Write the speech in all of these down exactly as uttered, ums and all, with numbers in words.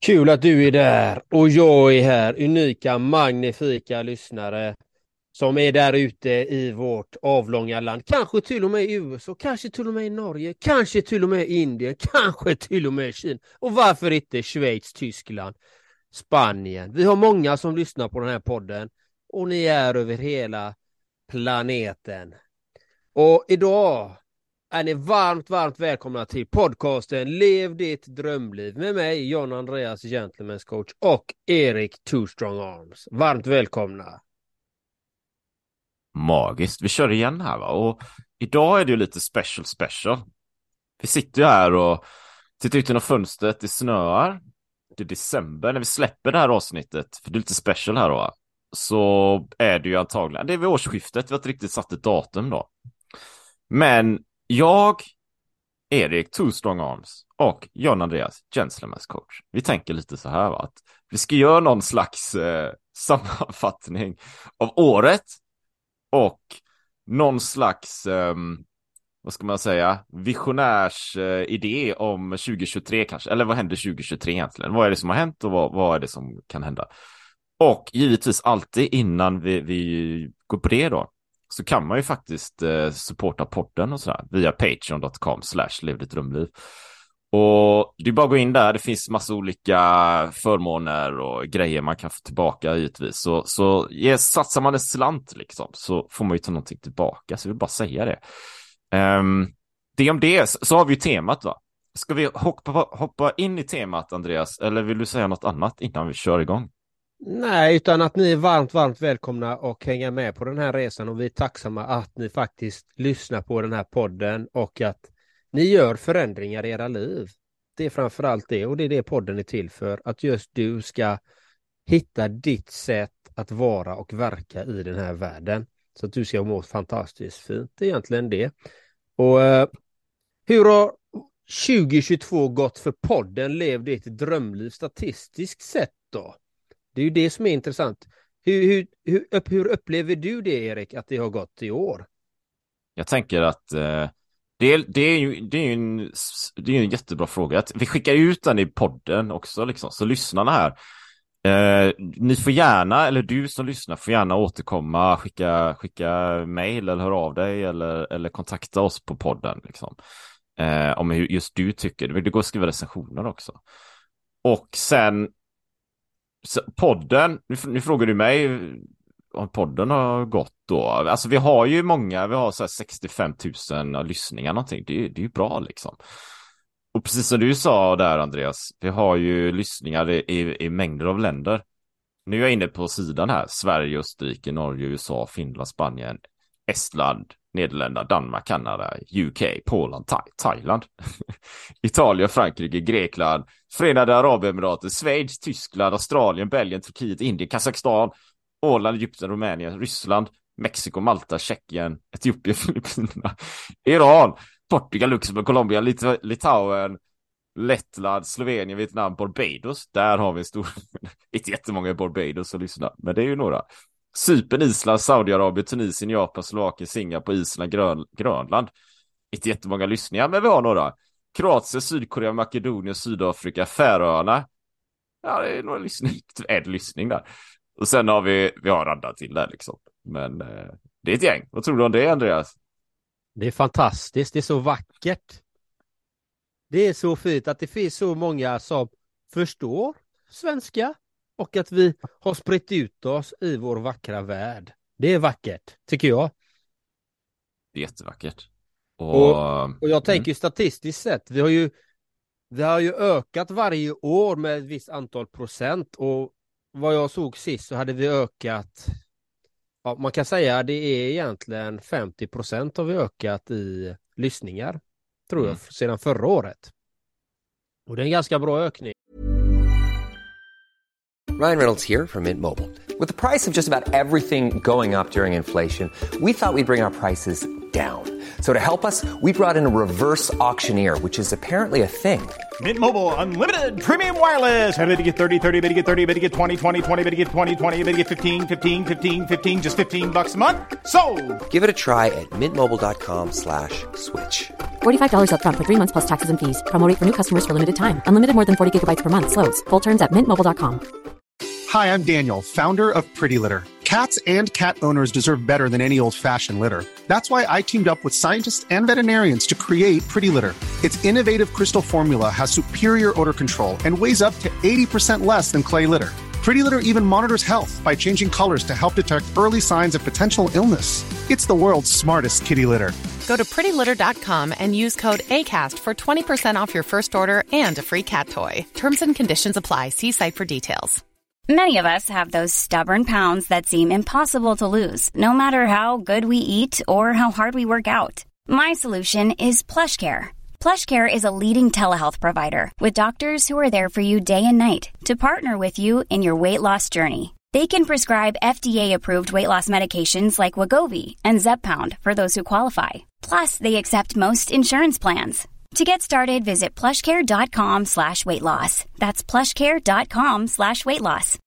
Kul att du är där och jag är här, unika, magnifika lyssnare som är där ute i vårt avlånga land. Kanske till och med i U S A, kanske till och med i Norge, kanske till och med i Indien, kanske till och med i Kina. Och varför inte Schweiz, Tyskland, Spanien. Vi har många som lyssnar på den här podden och ni är över hela planeten. Och idag är ni varmt, varmt välkomna till podcasten Lev ditt drömliv med mig, John Andreas, Gentleman's coach, och Erik Two Strong Arms. Varmt välkomna. Magiskt. Vi kör igen här, va? Och idag är det ju lite special special. Vi sitter ju här och tittar ut genom fönstret. Det snöar. Det är december när vi släpper det här avsnittet. För det är lite special här då. Så är det ju antagligen. Det är vid årsskiftet. Vi har inte riktigt satt ett datum då. Men jag, Erik Two Strong Arms och John Andreas, Gentleman's coach. Vi tänker lite så här, va? Att vi ska göra någon slags eh, sammanfattning av året. Och någon slags, um, vad ska man säga, visionärs uh, idé om tjugo tjugotre kanske. Eller vad händer tjugo tjugotre egentligen? Vad är det som har hänt och vad, vad är det som kan hända? Och givetvis alltid innan vi, vi går på det då, så kan man ju faktiskt uh, supporta podden och sådär via patreon dot com slash lev ditt drömliv. Och det är bara att gå in där, det finns massa olika förmåner och grejer man kan få tillbaka givetvis. Så, så ja, satsar man en slant liksom, så får man ju ta någonting tillbaka, så jag vill bara säga det. Um, det om det, så har vi ju temat, va? Ska vi hoppa, hoppa in i temat, Andreas? Eller vill du säga något annat innan vi kör igång? Nej, utan att ni är varmt, varmt välkomna och hänga med på den här resan, och vi är tacksamma att ni faktiskt lyssnar på den här podden och att ni gör förändringar i era liv. Det är framförallt det, och det är det podden är till för. Att just du ska hitta ditt sätt att vara och verka i den här världen. Så att du ska må fantastiskt fint. Det är egentligen det. Och eh, hur har tjugo tjugotvå gått för podden Lev ditt drömliv statistiskt sett då? Det är ju det som är intressant. Hur, hur, hur, hur upplever du det, Erik, att det har gått i år? Jag tänker att eh... Det är, det, är ju, det, är ju en, det är ju en jättebra fråga. Att vi skickar ut den i podden också, liksom. Så lyssnarna här, eh, ni får gärna, eller du som lyssnar får gärna återkomma, skicka, skicka mejl eller höra av dig eller, eller kontakta oss på podden liksom. eh, om hur just du tycker. Det går att skriva recensioner också. Och sen så, podden, nu, nu frågar du mig om podden har gått då. Alltså vi har ju många, vi har så här sextiofem tusen lyssningar någonting. Det är, det är ju bra liksom. Och precis som du sa där, Andreas, vi har ju lyssningar i, i, i mängder av länder. Nu är jag inne på sidan här. Sverige, Österrike, Norge, U S A, Finland, Spanien, Estland, Nederländerna, Danmark, Kanada, U K, Polen, Thai- Thailand, Italien, Frankrike, Grekland, Förenade Arabemiraten, Schweiz, Tyskland, Australien, Belgien, Turkiet, Indien, Kazakstan, Åland, Egypten, Rumänien, Ryssland, Mexiko, Malta, Tjeckien, Etiopien, Filippinerna, Iran, Portugal, Luxemburg, Colombia, Lit- Litauen, Lettland, Slovenien, Vietnam, Barbados. Där har vi en stor, inte jättemånga i Barbados att lyssna, men det är ju några. Cypern, Island, Saudiarabien, Tunisien, Japan, Slovakien, Singapore, Island, Grön- Grönland. Inte jättemånga lyssningar, men vi har några. Kroatien, Sydkorea, Makedonien, Sydafrika, Färöarna. Ja, det är några lyssning, en lyssning där. Och sen har vi, vi har raddat till där liksom. Men eh, det är ett gäng. Vad tror du om det, Andreas? Det är fantastiskt, det är så vackert. Det är så fint att det finns så många som förstår svenska och att vi har spritt ut oss i vår vackra värld. Det är vackert, tycker jag. Det är jättevackert. Och, Och, och jag tänker mm. statistiskt sett, vi har ju vi har ju ökat varje år med ett visst antal procent, och vad jag såg sist så hade vi ökat, ja, man kan säga det är egentligen femtio procent har vi ökat i lyssningar, tror jag, Mm. sedan förra året. Och det är en ganska bra ökning. Ryan Reynolds here from Mint Mobile. With the price of just about everything going up during inflation, we thought we'd bring our prices down. So to help us, we brought in a reverse auctioneer, which is apparently a thing. Mint Mobile Unlimited Premium Wireless. How to get thirty, thirty, how to get thirty, how to get twenty, twenty, twenty, how to get twenty, twenty, how to get fifteen, fifteen, fifteen, fifteen, just fifteen bucks a month? Sold! Give it a try at mintmobile.com slash switch. forty-five dollars up front for three months plus taxes and fees. Promo rate for new customers for limited time. Unlimited more than forty gigabytes per month slows. Full terms at mint mobile dot com. Hi, I'm Daniel, founder of Pretty Litter. Cats and cat owners deserve better than any old-fashioned litter. That's why I teamed up with scientists and veterinarians to create Pretty Litter. Its innovative crystal formula has superior odor control and weighs up to eighty percent less than clay litter. Pretty Litter even monitors health by changing colors to help detect early signs of potential illness. It's the world's smartest kitty litter. Go to pretty litter dot com and use code ACAST for twenty percent off your first order and a free cat toy. Terms and conditions apply. See site for details. Many of us have those stubborn pounds that seem impossible to lose, no matter how good we eat or how hard we work out. My solution is PlushCare. PlushCare is a leading telehealth provider with doctors who are there for you day and night to partner with you in your weight loss journey. They can prescribe F D A-approved weight loss medications like Wegovy and Zepbound for those who qualify. Plus, they accept most insurance plans. To get started, visit plushcare.com slash weight loss. That's plushcare.com slash weight loss.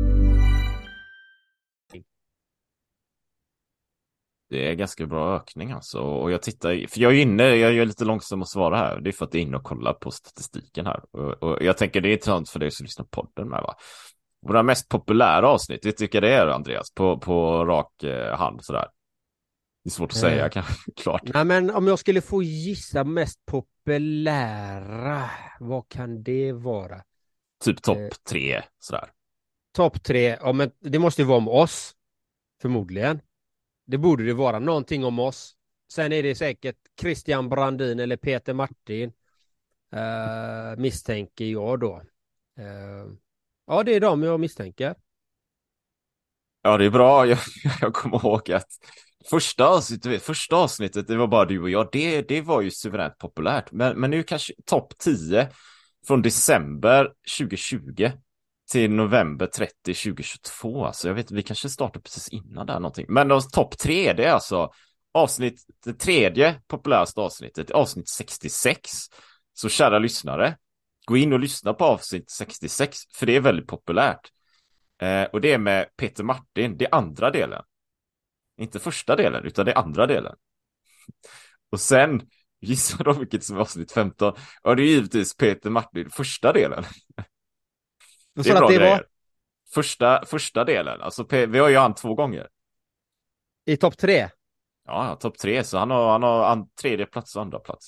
Det är ganska bra ökning alltså. Och jag tittar, för jag är inne, jag är lite långsam att svara här. Det är för att jag är inne och kollar på statistiken här. Och, och jag tänker det är intressant för dig som lyssnar på podden med, va? Våra mest populära avsnitt, det tycker jag det är, Andreas, på, på rak eh, hand sådär. Det är svårt att säga, Mm. kanske, klart. Nej, men om jag skulle få gissa mest populära, vad kan det vara? Typ topp Eh. tre, sådär. Topp tre, ja, men det måste ju vara om oss, förmodligen. Det borde det vara, någonting om oss. Sen är det säkert Christian Brandin eller Peter Martin, uh, misstänker jag då. Uh, ja, det är de jag misstänker. Ja, det är bra. Jag, jag kommer ihåg att första avsnittet, första avsnittet, det var bara du och jag. Det, det var ju suveränt populärt. Men, men nu kanske topp tio från december tjugohundratjugo till november trettionde tjugohundratjugotvå. Alltså jag vet, vi kanske startar precis innan där någonting. Men då, topp tre, det är alltså avsnitt, det tredje populäraste avsnittet, avsnitt sextiosex. Så kära lyssnare, gå in och lyssna på avsnitt sextiosex, för det är väldigt populärt. Eh, och det är med Peter Martin, det är andra delen. Inte första delen, utan det är andra delen. Och sen, gissar de vilket som är avsnitt femton? Ja, det är givetvis Peter Martin, första delen. Vad Det är sa bra att det grejer. var Första, första delen, alltså P- vi har ju han två gånger. i topp tre? Ja, topp tre, så han har, han har an, tredje plats och andra plats.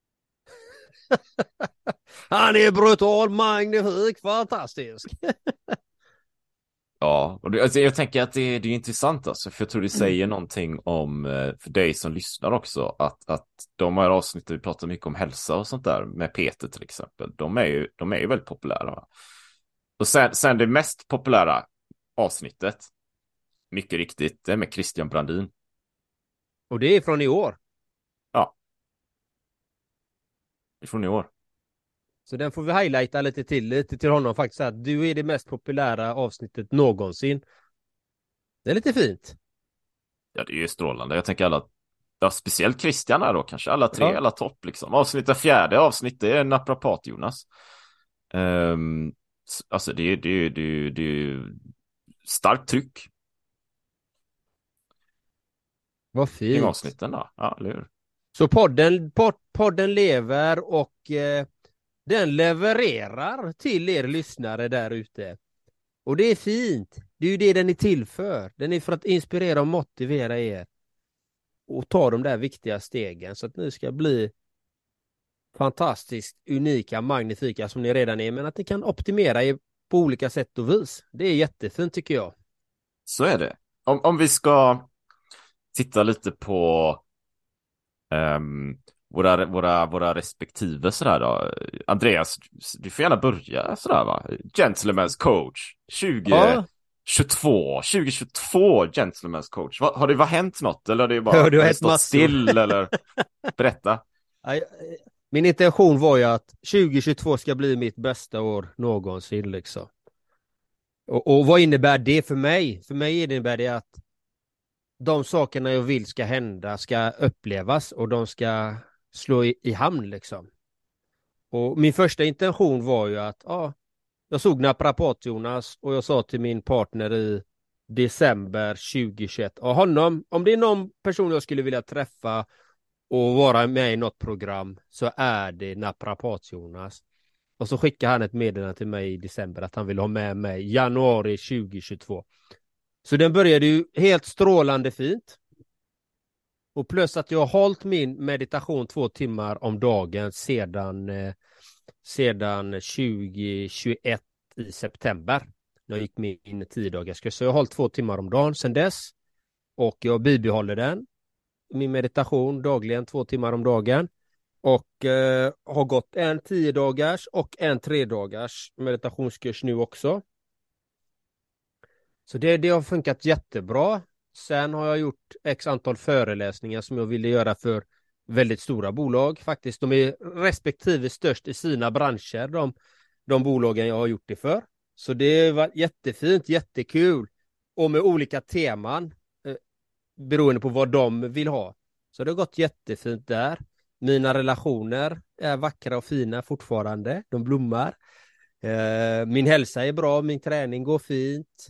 Han är brutal, magnifik, fantastisk. Ja, och det, alltså, jag tänker att det, det är intressant alltså, för jag tror det säger någonting om, eh, för dig som lyssnar också, att, att de här avsnitten vi pratar mycket om hälsa och sånt där, med Peter till exempel, de är ju, de är ju väldigt populära, va? Och sen, sen det mest populära avsnittet, mycket riktigt, det är med Christian Brandin. Och det är från i år. Ja. Från i år. Så den får vi highlighta lite till, lite till honom faktiskt, att du är det mest populära avsnittet någonsin. Det är lite fint. Ja, det är ju strålande. Jag tänker alla, ja, speciellt Christian här då, kanske alla tre, Ja. alla topp liksom. Avsnittet, fjärde avsnitt, det är naprapat Jonas. Um, alltså det är det är det är det är starkt tryck Vad kring fint. avsnitten då. Ja, eller hur? Så podden, pod, podden lever och eh, den levererar till er lyssnare där ute. Och det är fint. Det är ju det den är till för. Den är för att inspirera och motivera er. Och ta de där viktiga stegen så att ni ska bli fantastiskt unika, magnifika som ni redan är. Men att ni kan optimera er på olika sätt och vis. Det är jättefint tycker jag. Så är det. Om, om vi ska titta lite på um, våra, våra, våra respektive sådär då. Andreas, du får gärna börja sådär, va? Gentleman's coach Ja. tjugohundratjugotvå tjugohundratjugotvå Gentleman's coach. Va, har det var hänt något eller har det bara Ja, det har har hänt stått massor. still eller berätta. Ja, min intention var ju att tjugohundratjugotvå ska bli mitt bästa år någonsin liksom. Och, och vad innebär det för mig? För mig innebär det att de sakerna jag vill ska hända ska upplevas och de ska slå i, i hamn liksom. Och min första intention var ju att ja, jag såg Naprapat-Jonas och jag sa till min partner i december tjugohundratjugoett, och honom, om det är någon person jag skulle vilja träffa och vara med i något program så är det Naprapat-Jonas. Och så skickade han ett meddelande till mig i december att han vill ha med mig i januari tjugohundratjugotvå. Så den började ju helt strålande fint. Och plus att jag har hållit min meditation två timmar om dagen sedan, eh, sedan tjugohundratjugoett i september. När jag gick min tio dagars kurs. Så jag har hållit två timmar om dagen sedan dess. Och jag bibehåller den. Min meditation dagligen två timmar om dagen. Och eh, har gått en tio dagars och en tre dagars meditationskurs nu också. Så det, det har funkat jättebra. Sen har jag gjort x antal föreläsningar som jag ville göra för väldigt stora bolag. Faktiskt, de är respektive störst i sina branscher, de, de bolagen jag har gjort det för. Så det var jättefint, jättekul. Och med olika teman eh, beroende på vad de vill ha. Så det har gått jättefint där. Mina relationer är vackra och fina fortfarande. De blommar. Eh, min hälsa är bra, min träning går fint.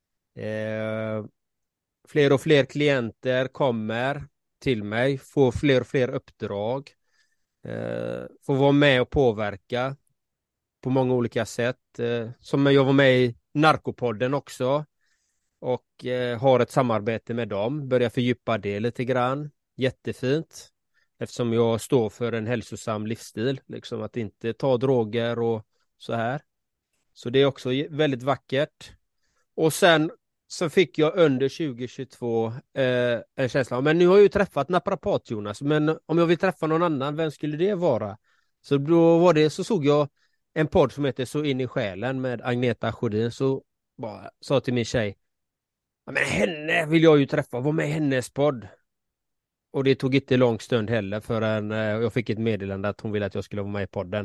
Eh, fler och fler klienter kommer till mig, får fler och fler uppdrag, eh, får vara med och påverka på många olika sätt. Eh, som jag var med i Narkopodden också och eh, har ett samarbete med dem, börjar fördjupa det lite grann. Jättefint, eftersom jag står för en hälsosam livsstil, liksom att inte ta droger och så här. Så det är också väldigt vackert. Och sen så fick jag under tjugohundratjugotvå eh, en känsla, men nu har jag ju träffat Naprapat-Jonas, men om jag vill träffa någon annan, vem skulle det vara? Så då var det, så såg jag en podd som heter Så in i själen med Agneta Sjödin, så bara sa till min tjej, men henne vill jag ju träffa, var med i hennes podd. Och det tog inte lång stund heller förrän eh, jag fick ett meddelande att hon ville att jag skulle vara med i podden.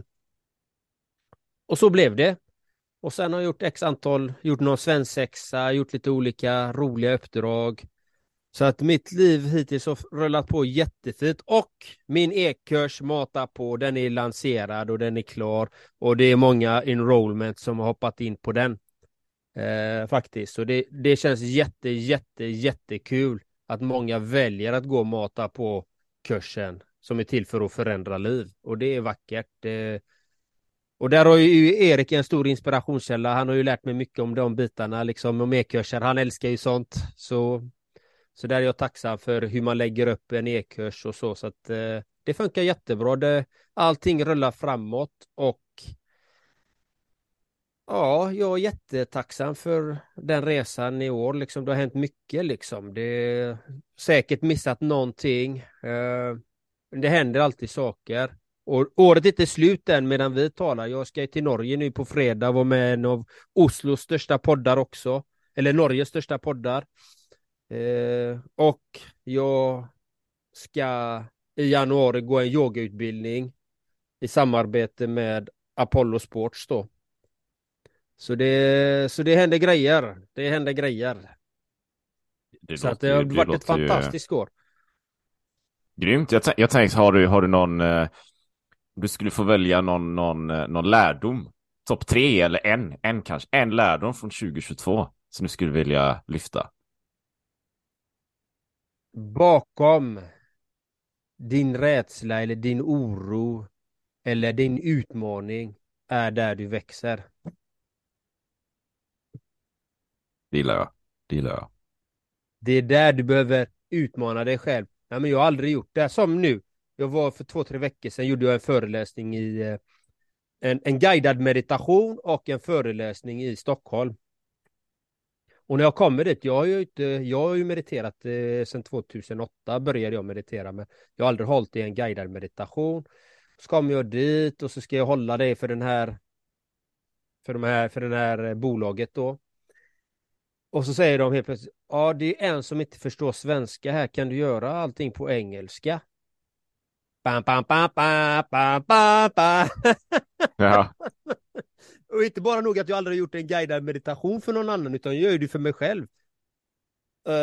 Och så blev det. Och sen har jag gjort x antal, gjort någon svensexa, gjort lite olika roliga uppdrag. Så att mitt liv hittills har rullat på jättefint. Och min e-kurs Mata på, den är lanserad och den är klar. Och det är många enrollment som har hoppat in på den. Eh, faktiskt. Så det, det känns jätte, jätte, jättekul att många väljer att gå Mata på kursen som är till för att förändra liv. Och det är vackert. Det, och där har ju Erik en stor inspirationskälla. Han har ju lärt mig mycket om de bitarna, liksom om e-kurser. Han älskar ju sånt. Så, så där är jag tacksam för hur man lägger upp en e-kurs och så. Så att eh, det funkar jättebra. Det, allting rullar framåt och ja, jag är jättetacksam för den resan i år. Liksom, det har hänt mycket. Liksom. Det är säkert missat någonting. Eh, det händer alltid saker. Och året är inte slut än medan vi talar. Jag ska till Norge nu på fredag och vara med en av Oslos största poddar också. Eller Norges största poddar. Eh, och jag ska i januari gå en yogautbildning i samarbete med Apollo Sports då. Så det, så det händer grejer. Det händer grejer. Det så låter, att det har det varit ett låter fantastiskt ju... år. Grymt. Jag, jag tänkte, har du, har du någon... Eh, du skulle få välja någon, någon, någon lärdom. Topp tre eller en, en kanske. En lärdom från tjugohundratjugotvå som du skulle vilja lyfta. Bakom din rädsla eller din oro eller din utmaning är där du växer. Det gillar jag. Det gillar jag. Det är där du behöver utmana dig själv. Nej, men jag har aldrig gjort det. Som nu. Jag var för två, tre veckor sedan gjorde jag en föreläsning i eh, en, en guidad meditation och en föreläsning i Stockholm. Och när jag kommer dit, jag har ju, inte, jag har ju mediterat eh, sedan tjugohundraåtta började jag meditera, men jag har aldrig hållit i en guidad meditation. Så kommer jag dit och så ska jag hålla det för den här för de här för den här bolaget då. Och så säger de helt plötsligt, ja, det är en som inte förstår svenska här, kan du göra allting på engelska? Bam, bam, bam, bam, bam, bam, bam. Ja. Och inte bara nog att jag aldrig gjort en guidad meditation för någon annan, utan jag gör det för mig själv. Uh,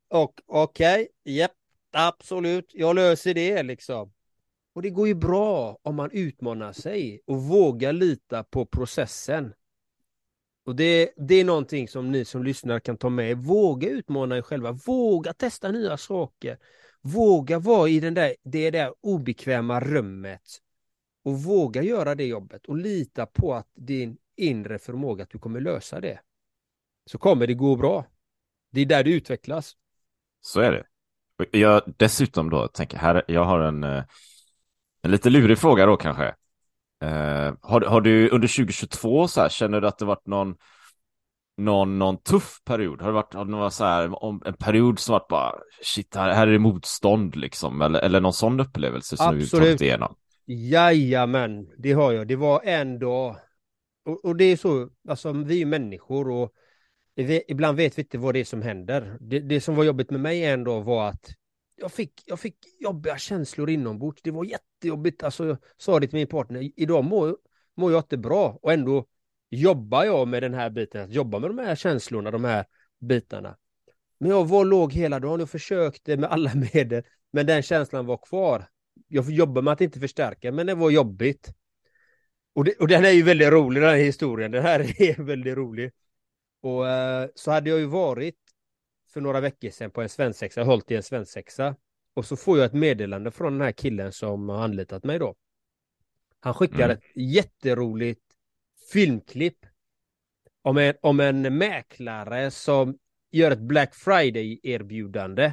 Och okej, okay, japp, absolut, jag löser det liksom. Och det går ju bra om man utmanar sig och vågar lita på processen. Och det, det är någonting som ni som lyssnar kan ta med. Våga utmana er själva. Våga testa nya saker. Våga vara i den där, det där obekväma rummet. Och våga göra det jobbet. Och lita på att din inre förmåga att du kommer lösa det. Så kommer det gå bra. Det är där du utvecklas. Så är det. Jag dessutom då tänker här, jag har en, en lite lurig fråga då kanske. Uh, har, har du under tjugo tjugotvå så här, känner du att det varit någon någon, någon tuff period? Har det varit, har det varit så här, om, en period som varit bara shit, här, här är det motstånd liksom, eller, eller någon sån upplevelse som Absolut. du tagit igenom? Jajamän, det har jag. Det var en dag, och, och det är så, alltså vi är människor och vi, ibland vet vi inte vad det är som händer. Det, det som var jobbigt med mig en dag var att Jag fick, jag fick jobbiga känslor inombords. Det var jättejobbigt. Alltså, jag sa det till min partner. Idag mår, mår jag inte bra. Och ändå jobbar jag med den här biten. Att jobba med de här känslorna, de här bitarna. Men jag var låg hela dagen och försökte med alla medel. Men den känslan var kvar. Jag får jobba med att inte förstärka. Men det var jobbigt. Och, det, och den är ju väldigt rolig, den här historien. Den här är väldigt rolig. Och eh, så hade jag ju varit för några veckor sedan på en svensexa, hållit i en svensexa. Och så får jag ett meddelande från den här killen som har anlitat mig då. Han skickar mm. ett jätteroligt filmklipp om en, om en mäklare som gör ett Black Friday-erbjudande.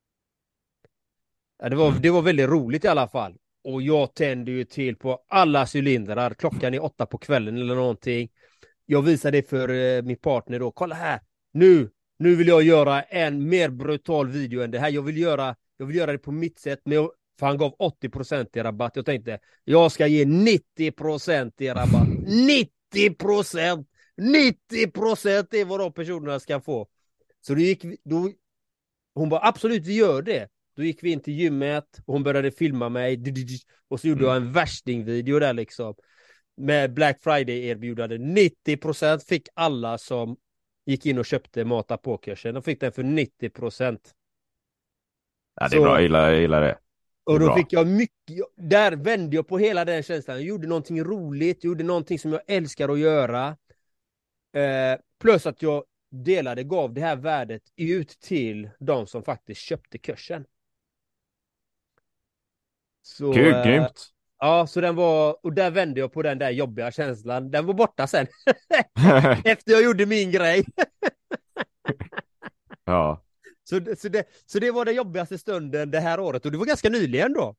Ja, det, var, det var väldigt roligt i alla fall. Och jag tände ju till på alla cylindrar. Klockan är åtta på kvällen eller någonting. Jag visar det för eh, min partner då. Kolla här, nu Nu vill jag göra en mer brutal video än det här. Jag vill göra, jag vill göra det på mitt sätt. Men jag, för han gav åttio procent i rabatt. Jag tänkte, jag ska ge nittio procent i rabatt. nittio procent! nittio procent är vad de personerna ska få. Så då gick vi, då, hon bara, absolut vi gör det. Då gick vi in till gymmet och hon började filma mig. Och så gjorde jag en värstingvideo där liksom. Med Black Friday-erbjudande. nittio procent fick alla som gick in och köpte mata på kursen. De fick den för nittio procent. Ja, det är så bra. Jag gillar, jag gillar det. det och då bra. fick jag mycket. Där vände jag på hela den känslan. Jag gjorde någonting roligt. Jag gjorde någonting som jag älskar att göra. Eh, plus att jag delade, gav det här värdet ut till de som faktiskt köpte kursen. Så, Kul, eh, grymt. Ja, så den var, och där vände jag på den där jobbiga känslan. Den var borta sen. Efter jag gjorde min grej. Ja. Så, så, det, så det var den jobbigaste stunden det här året. Och det var ganska nyligen då.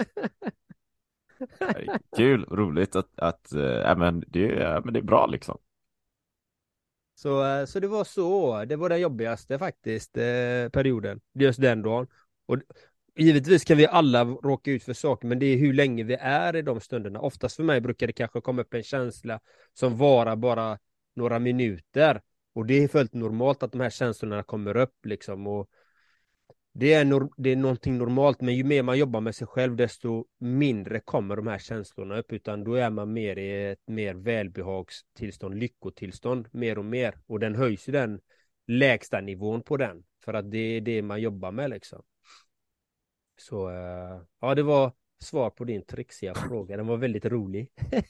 Kul, roligt att, att äh, men det, äh, men det är bra liksom. Så, så det var så. Det var den jobbigaste faktiskt eh, perioden. Just den dagen. Och givetvis kan vi alla råka ut för saker, men det är hur länge vi är i de stunderna. Oftast för mig brukar det kanske komma upp en känsla som varar bara några minuter. Och det är fullt normalt att de här känslorna kommer upp liksom. Och det är, nor- det är någonting normalt, men ju mer man jobbar med sig själv desto mindre kommer de här känslorna upp. Utan då är man mer i ett mer välbehagstillstånd, lyckotillstånd mer och mer. Och den höjs ju den lägsta nivån på den. För att det är det man jobbar med liksom. Så uh, ja, det var svar på din trixiga fråga. Den var väldigt rolig.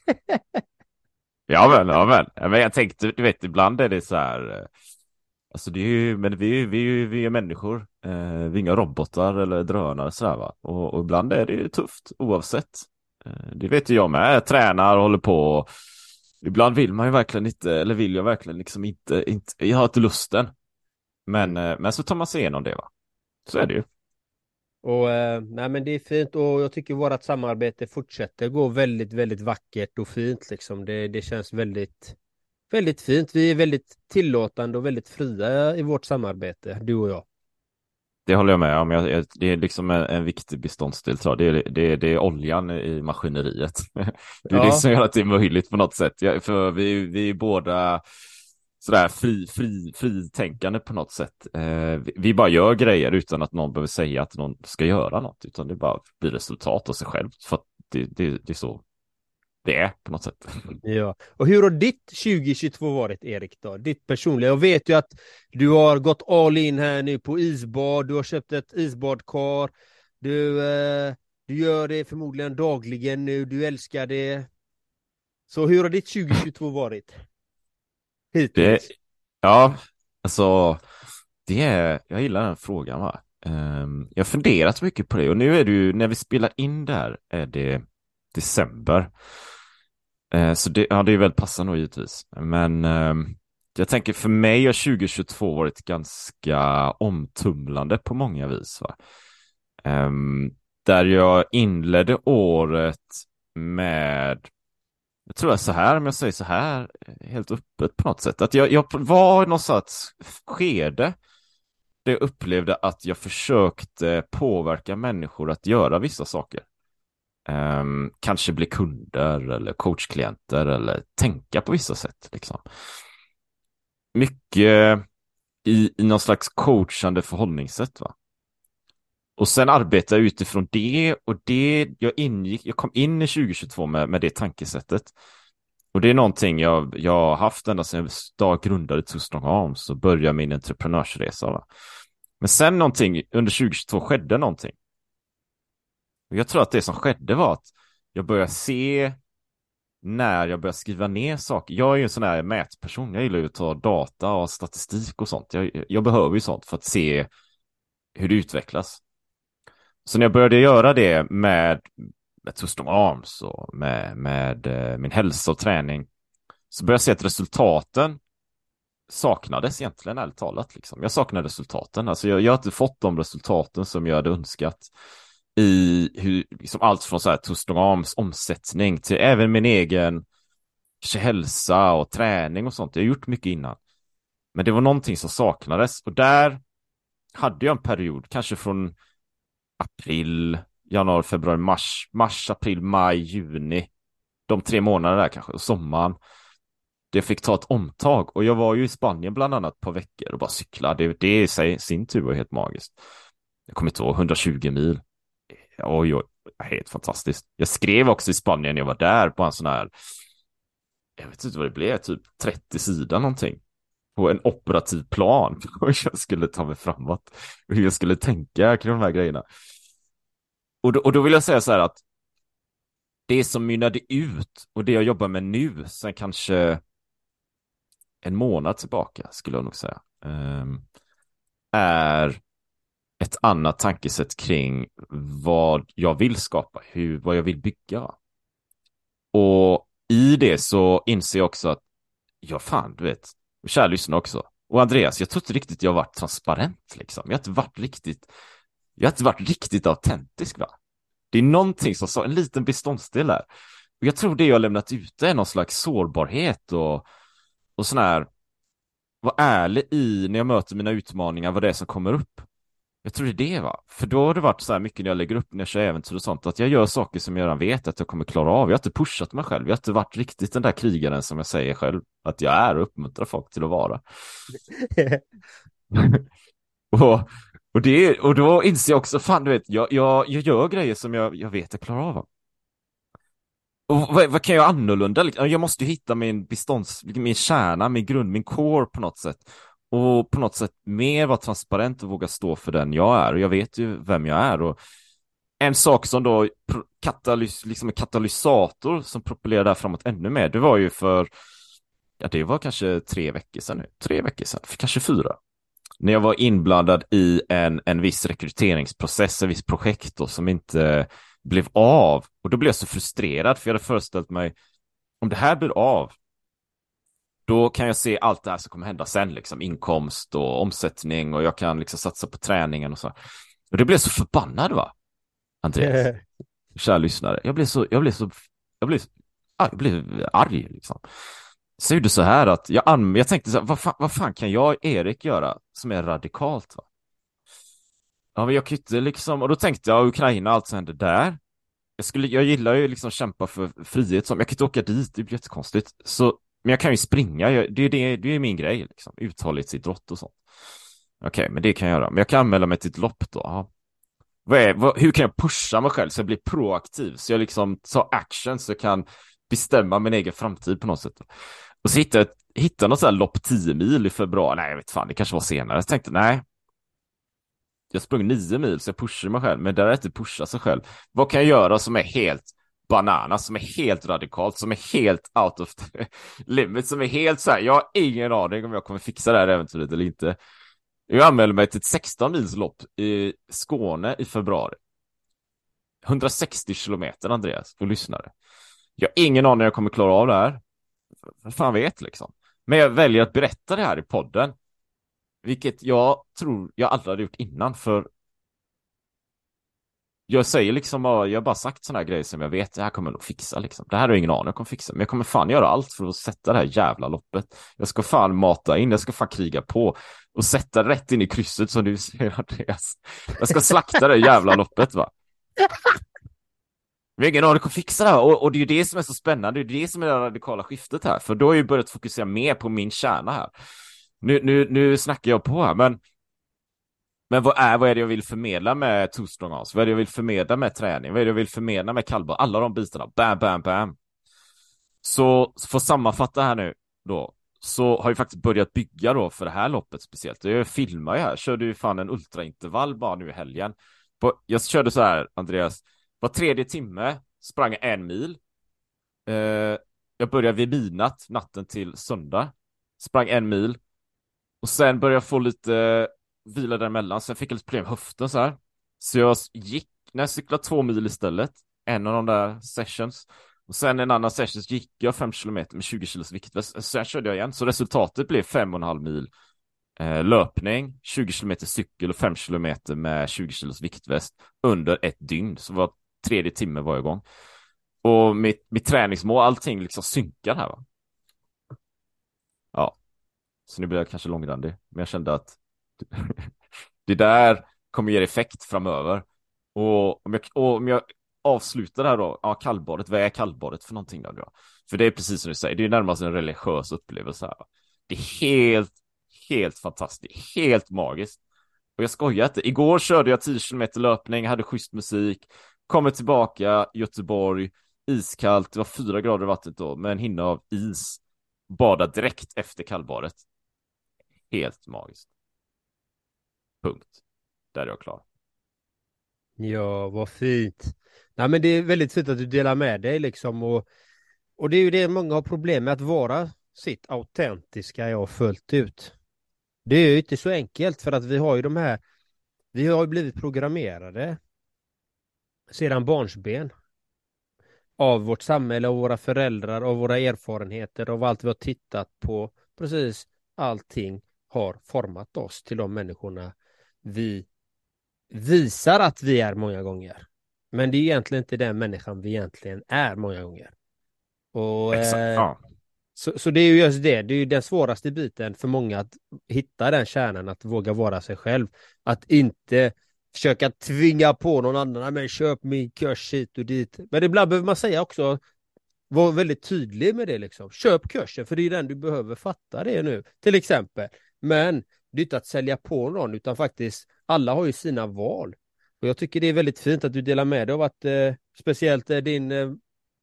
Ja men, ja men. men jag tänkte, du vet, ibland är det så här. Alltså det är ju, men vi, vi, vi är människor. Eh, vi är inga robotar eller drönare så här, va. Och, och ibland är det ju tufft oavsett. Eh, det vet ju jag med. Jag tränar och håller på. Ibland vill man ju verkligen inte, eller vill jag verkligen liksom inte, inte jag har inte lusten. Men, eh, men så tar man sig igenom det, va. Så är det ju. Och eh, nej, men det är fint, och jag tycker vårt samarbete fortsätter gå väldigt, väldigt vackert och fint liksom. Det, det känns väldigt, väldigt fint. Vi är väldigt tillåtande och väldigt fria i vårt samarbete, du och jag. Det håller jag med om. Jag, jag, det är liksom en, en viktig beståndsdel, tror jag. Det är, det, är, det är oljan i maskineriet. Det är ja. Det som gör att det är möjligt på något sätt. Jag, för vi, vi är båda sådär fri, fri, fritänkande på något sätt. Eh, vi, vi bara gör grejer utan att någon behöver säga att någon ska göra något. Utan det bara blir resultat av sig själv. För att det, det, det är så det är på något sätt. Ja, och hur har ditt tjugo tjugotvå varit, Erik då? Ditt personliga. Jag vet ju att du har gått all in här nu på isbad, du har köpt ett isbadkar, du, eh, du gör det förmodligen dagligen nu, du älskar det. Så hur har ditt tjugo tjugotvå varit? Hittills? Det, ja, alltså det är, jag gillar den frågan va. Um, jag har funderat mycket på det och nu är det ju, när vi spelar in där är det december. Uh, så det, ja, det är väl passande givetvis. Men um, jag tänker för mig har tjugo tjugotvå varit ganska omtumlande på många vis va. Um, där jag inledde året med, jag tror jag så här, om jag säger så här helt öppet på något sätt, att jag, jag var i någon sorts skede där jag upplevde att jag försökte påverka människor att göra vissa saker. Um, kanske bli kunder eller coachklienter eller tänka på vissa sätt liksom. Mycket i, i någon slags coachande förhållningssätt va. Och sen arbeta utifrån det och det jag ingick, jag kom in i tjugo tjugotvå med, med det tankesättet. Och det är någonting jag, jag har haft ända sedan jag grundade Too Strong Arms och började min entreprenörsresa. Va? Men sen någonting, under tjugo tjugotvå skedde någonting. Och jag tror att det som skedde var att jag började se när jag började skriva ner saker. Jag är ju en sån här mätperson, jag gillar ju att ta data och statistik och sånt. Jag, jag behöver ju sånt för att se hur det utvecklas. Så när jag började göra det med, med Too Strong Arms och med, med eh, min hälsa och träning så började jag se att resultaten saknades egentligen, ärligt talat. Liksom. Jag saknade resultaten. Alltså jag, jag har inte fått de resultaten som jag hade önskat i hur, liksom allt från så här Too Strong Arms omsättning till även min egen kanske hälsa och träning och sånt. Jag har gjort mycket innan. Men det var någonting som saknades och där hade jag en period, kanske från april, januari, februari, mars, mars, april, maj, juni. De tre månaderna där kanske, och sommaren. Jag fick ta ett omtag. Och jag var ju i Spanien bland annat på veckor och bara cykla. Det, det är sig, sin tur var helt magiskt. Jag kommer inte ihåg, hundratjugo mil. Oj, oj, helt fantastiskt. Jag skrev också i Spanien när jag var där på en sån här, jag vet inte vad det blev, typ trettio sidor någonting. På en operativ plan. Och jag skulle ta mig framåt. Och hur jag skulle tänka kring de här grejerna. Och då, och då vill jag säga så här att det som mynnade ut och det jag jobbar med nu sen kanske en månad tillbaka skulle jag nog säga um, är ett annat tankesätt kring vad jag vill skapa, hur, vad jag vill bygga. Och i det så inser jag också att ja fan, du vet, kära lyssnare också. Och Andreas, jag tror inte riktigt jag har varit transparent liksom. Jag har inte varit riktigt jag har inte varit riktigt autentisk va. Det är någonting som sa en liten beståndsdel där. Och jag tror det jag har lämnat ut är någon slags sårbarhet och, och sån här, var ärlig i när jag möter mina utmaningar, vad det är som kommer upp. Jag tror det är det va. För då har det varit så här mycket när jag lägger upp, när jag kör äventyr och sånt, att jag gör saker som jag redan vet att jag kommer klara av. Jag har inte pushat mig själv. Jag har inte varit riktigt den där krigaren som jag säger själv att jag är och uppmuntrar folk till att vara. och, och, det, och då inser jag också, fan du vet, jag, jag, jag gör grejer som jag, jag vet jag klarar av. Och vad, vad kan jag annorlunda? Jag måste ju hitta min bestånds, min kärna, min grund, min core på något sätt. Och på något sätt mer vara transparent och våga stå för den jag är. Och jag vet ju vem jag är. Och en sak som då katalys, liksom en katalysator som propellerar där framåt ännu mer. Det var ju för, ja det var kanske tre veckor sedan nu. Tre veckor sedan, kanske fyra. När jag var inblandad i en, en viss rekryteringsprocess, en viss projekt då, som inte blev av. Och då blev jag så frustrerad för jag hade föreställt mig, om det här blir av, då kan jag se allt det här som kommer hända sen, liksom inkomst och omsättning och jag kan liksom satsa på träningen och så. Och det blev så förbannad va, Andreas, kära lyssnare. Jag blev så, jag blev så, jag blev, ah, jag blev arg liksom. Så gjorde så här att jag, anm- jag tänkte så här, vad fan, vad fan kan jag, Erik, göra som är radikalt va? Ja, men jag kunde liksom, och då tänkte jag, Ukraina, allt som hände där. Jag skulle, jag gillar ju liksom kämpa för frihet, som jag kan inte åka dit, det blir jättekonstigt. Så men jag kan ju springa, jag, det, det, det är min grej liksom, uthållighetsidrott och sånt. Okej, okay, men det kan jag göra. Men jag kan anmäla mig till ett lopp då. Ja. Vad är, vad, hur kan jag pusha mig själv så jag blir proaktiv? Så jag liksom tar action så jag kan bestämma min egen framtid på något sätt. Och så hittade jag hittade något så här lopp tio mil i februari. Nej, jag vet fan, det kanske var senare. Jag tänkte, nej. Jag sprang nio mil så jag pushade mig själv. Men där är inte pusha sig själv. Vad kan jag göra som är helt banana, som är helt radikalt, som är helt out of limit, som är helt så här, jag har ingen aning om jag kommer fixa det här äventyret eller inte. Jag anmälde mig till ett sexton mils lopp i Skåne i februari. hundrasextio kilometer, Andreas, för lyssnare. Jag har ingen aning om jag kommer klara av det här. Vad fan vet liksom. Men jag väljer att berätta det här i podden. Vilket jag tror jag aldrig hade gjort innan, för jag säger liksom, jag har bara sagt såna här grejer som jag vet, det här kommer jag nog fixa liksom. Det här har jag ingen aning om jag kommer fixa. Men jag kommer fan göra allt för att sätta det här jävla loppet. Jag ska fan mata in, jag ska fan kriga på. Och sätta rätt in i krysset som du säger, Andreas. Jag ska slakta det jävla loppet, va. Men ingen aning kommer fixa det här. Och, och det är ju det som är så spännande. Det är det som är det radikala skiftet här. För då har jag ju börjat fokusera mer på min kärna här. Nu, nu, nu snackar jag på här, men Men vad är, vad är det jag vill förmedla med two strong arms? Vad är det jag vill förmedla med träning? Vad är det jag vill förmedla med kallbar? Alla de bitarna. Bam, bam, bam. Så för att sammanfatta här nu då, så har jag faktiskt börjat bygga då för det här loppet speciellt. Jag filmar ju här. Körde ju fan en ultraintervall bara nu i helgen. Jag körde så här, Andreas. Var tredje timme sprang jag en mil. Eh, jag började vid midnatt natten till söndag. Sprang en mil. Och sen började jag få lite vila däremellan. Sen fick jag lite problem med höften så här. Så jag gick, när jag cyklade två mil istället. En av de där sessions. Och sen en annan session gick jag fem kilometer med tjugo kilos viktväst. Sen körde jag igen. Så resultatet blev fem och en halv mil eh, löpning, tjugo kilometer cykel och fem kilometer med tjugo kilos viktväst under ett dygn. Så var tredje timme varje gång. Och mitt, mitt träningsmål, allting liksom synkar här, va. Ja. Så nu blir jag kanske långrandig. Men jag kände att det där kommer ge effekt framöver. Och om jag, och om jag avslutar det här då, ja, kallbadet, vad är kallbadet för någonting då? då? För det är precis som du säger, det är närmast en religiös upplevelse här. Det är helt, helt fantastiskt, helt magiskt. Och jag skojar inte, igår körde jag tio kilometer löpning, hade schysst musik, kommer tillbaka, Göteborg, iskallt, det var fyra grader i vattnet då, med en hinna av is, bada direkt efter kallbadet. Helt magiskt. Punkt. Där är jag klar. Ja, vad fint. Nej, men det är väldigt fint att du delar med dig liksom, och, och det är ju det många har problem med, att vara sitt autentiska jag fullt ut. Det är ju inte så enkelt, för att vi har ju de här, vi har ju blivit programmerade sedan barnsben av vårt samhälle, av våra föräldrar, av våra erfarenheter, av allt vi har tittat på. Precis allting har format oss till de människorna vi visar att vi är många gånger. Men det är egentligen inte den människan vi egentligen är många gånger. Och, Exakt, eh, ja. så, så det är ju just det. Det är ju den svåraste biten för många, att hitta den kärnan, att våga vara sig själv. Att inte försöka tvinga på någon annan, men köp min kurs hit och dit. Men ibland behöver man säga också, var väldigt tydlig med det liksom. Köp kursen, för det är den du behöver, fatta det nu. Till exempel. Men det är inte att sälja på någon, utan faktiskt alla har ju sina val. Och jag tycker det är väldigt fint att du delar med dig av att eh, speciellt eh, din eh,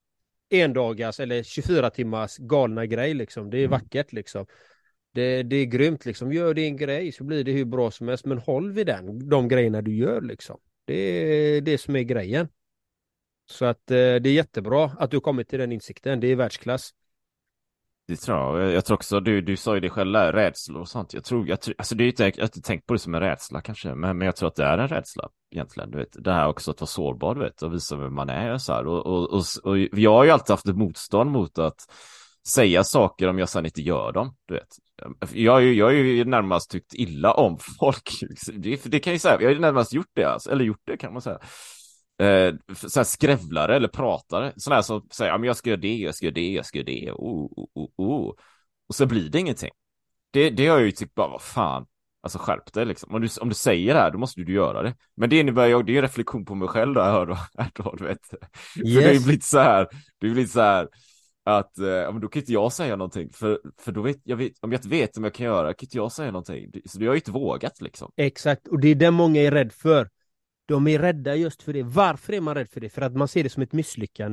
endagars eller tjugofyra timmars galna grej liksom. Det är Mm. vackert liksom. Det, det är grymt liksom. Gör din grej så blir det hur bra som helst, men håll vid den, de grejerna du gör liksom. Det är det som är grejen. Så att eh, det är jättebra att du kommit till den insikten. Det är världsklass. Det tror jag. Jag tror också, du, du sa ju det själv, rädslor och sånt. Jag tror, jag tror alltså det är inte, jag har inte tänkt på det som en rädsla kanske, men, men jag tror att det är en rädsla egentligen, du vet. Det här också att vara sårbar, du vet, och visa vem man är så här. Och, och, och, och jag har ju alltid haft ett motstånd mot att säga saker om jag sedan inte gör dem, du vet. Jag har ju, jag har ju närmast tyckt illa om folk. Det, det kan jag ju säga, jag har ju närmast gjort det, alltså, eller gjort det kan man säga. Eh, så här skrävlare eller pratare, sådana här som säger, ja, men jag ska göra det, jag ska göra det, jag ska göra det, oh, oh, oh, oh. Och så blir det ingenting. Det, det har jag ju tyckt bara, vad fan, alltså skärp dig liksom. Om du, om du säger det här, då måste du göra det. Men det innebär ju, det är en reflektion på mig själv då, jag hör då, då du vet. Yes. För det har ju blivit så här, det har blivit så här att, eh, ja, men då kan inte jag säga någonting, för, för då vet jag, vet, om jag inte vet om jag kan göra, kan inte jag säga någonting. Så det har ju inte vågat liksom. Exakt, och det är det många är rädd för. De är rädda just för det. Varför är man rädd för det? För att man ser det som ett misslyckande.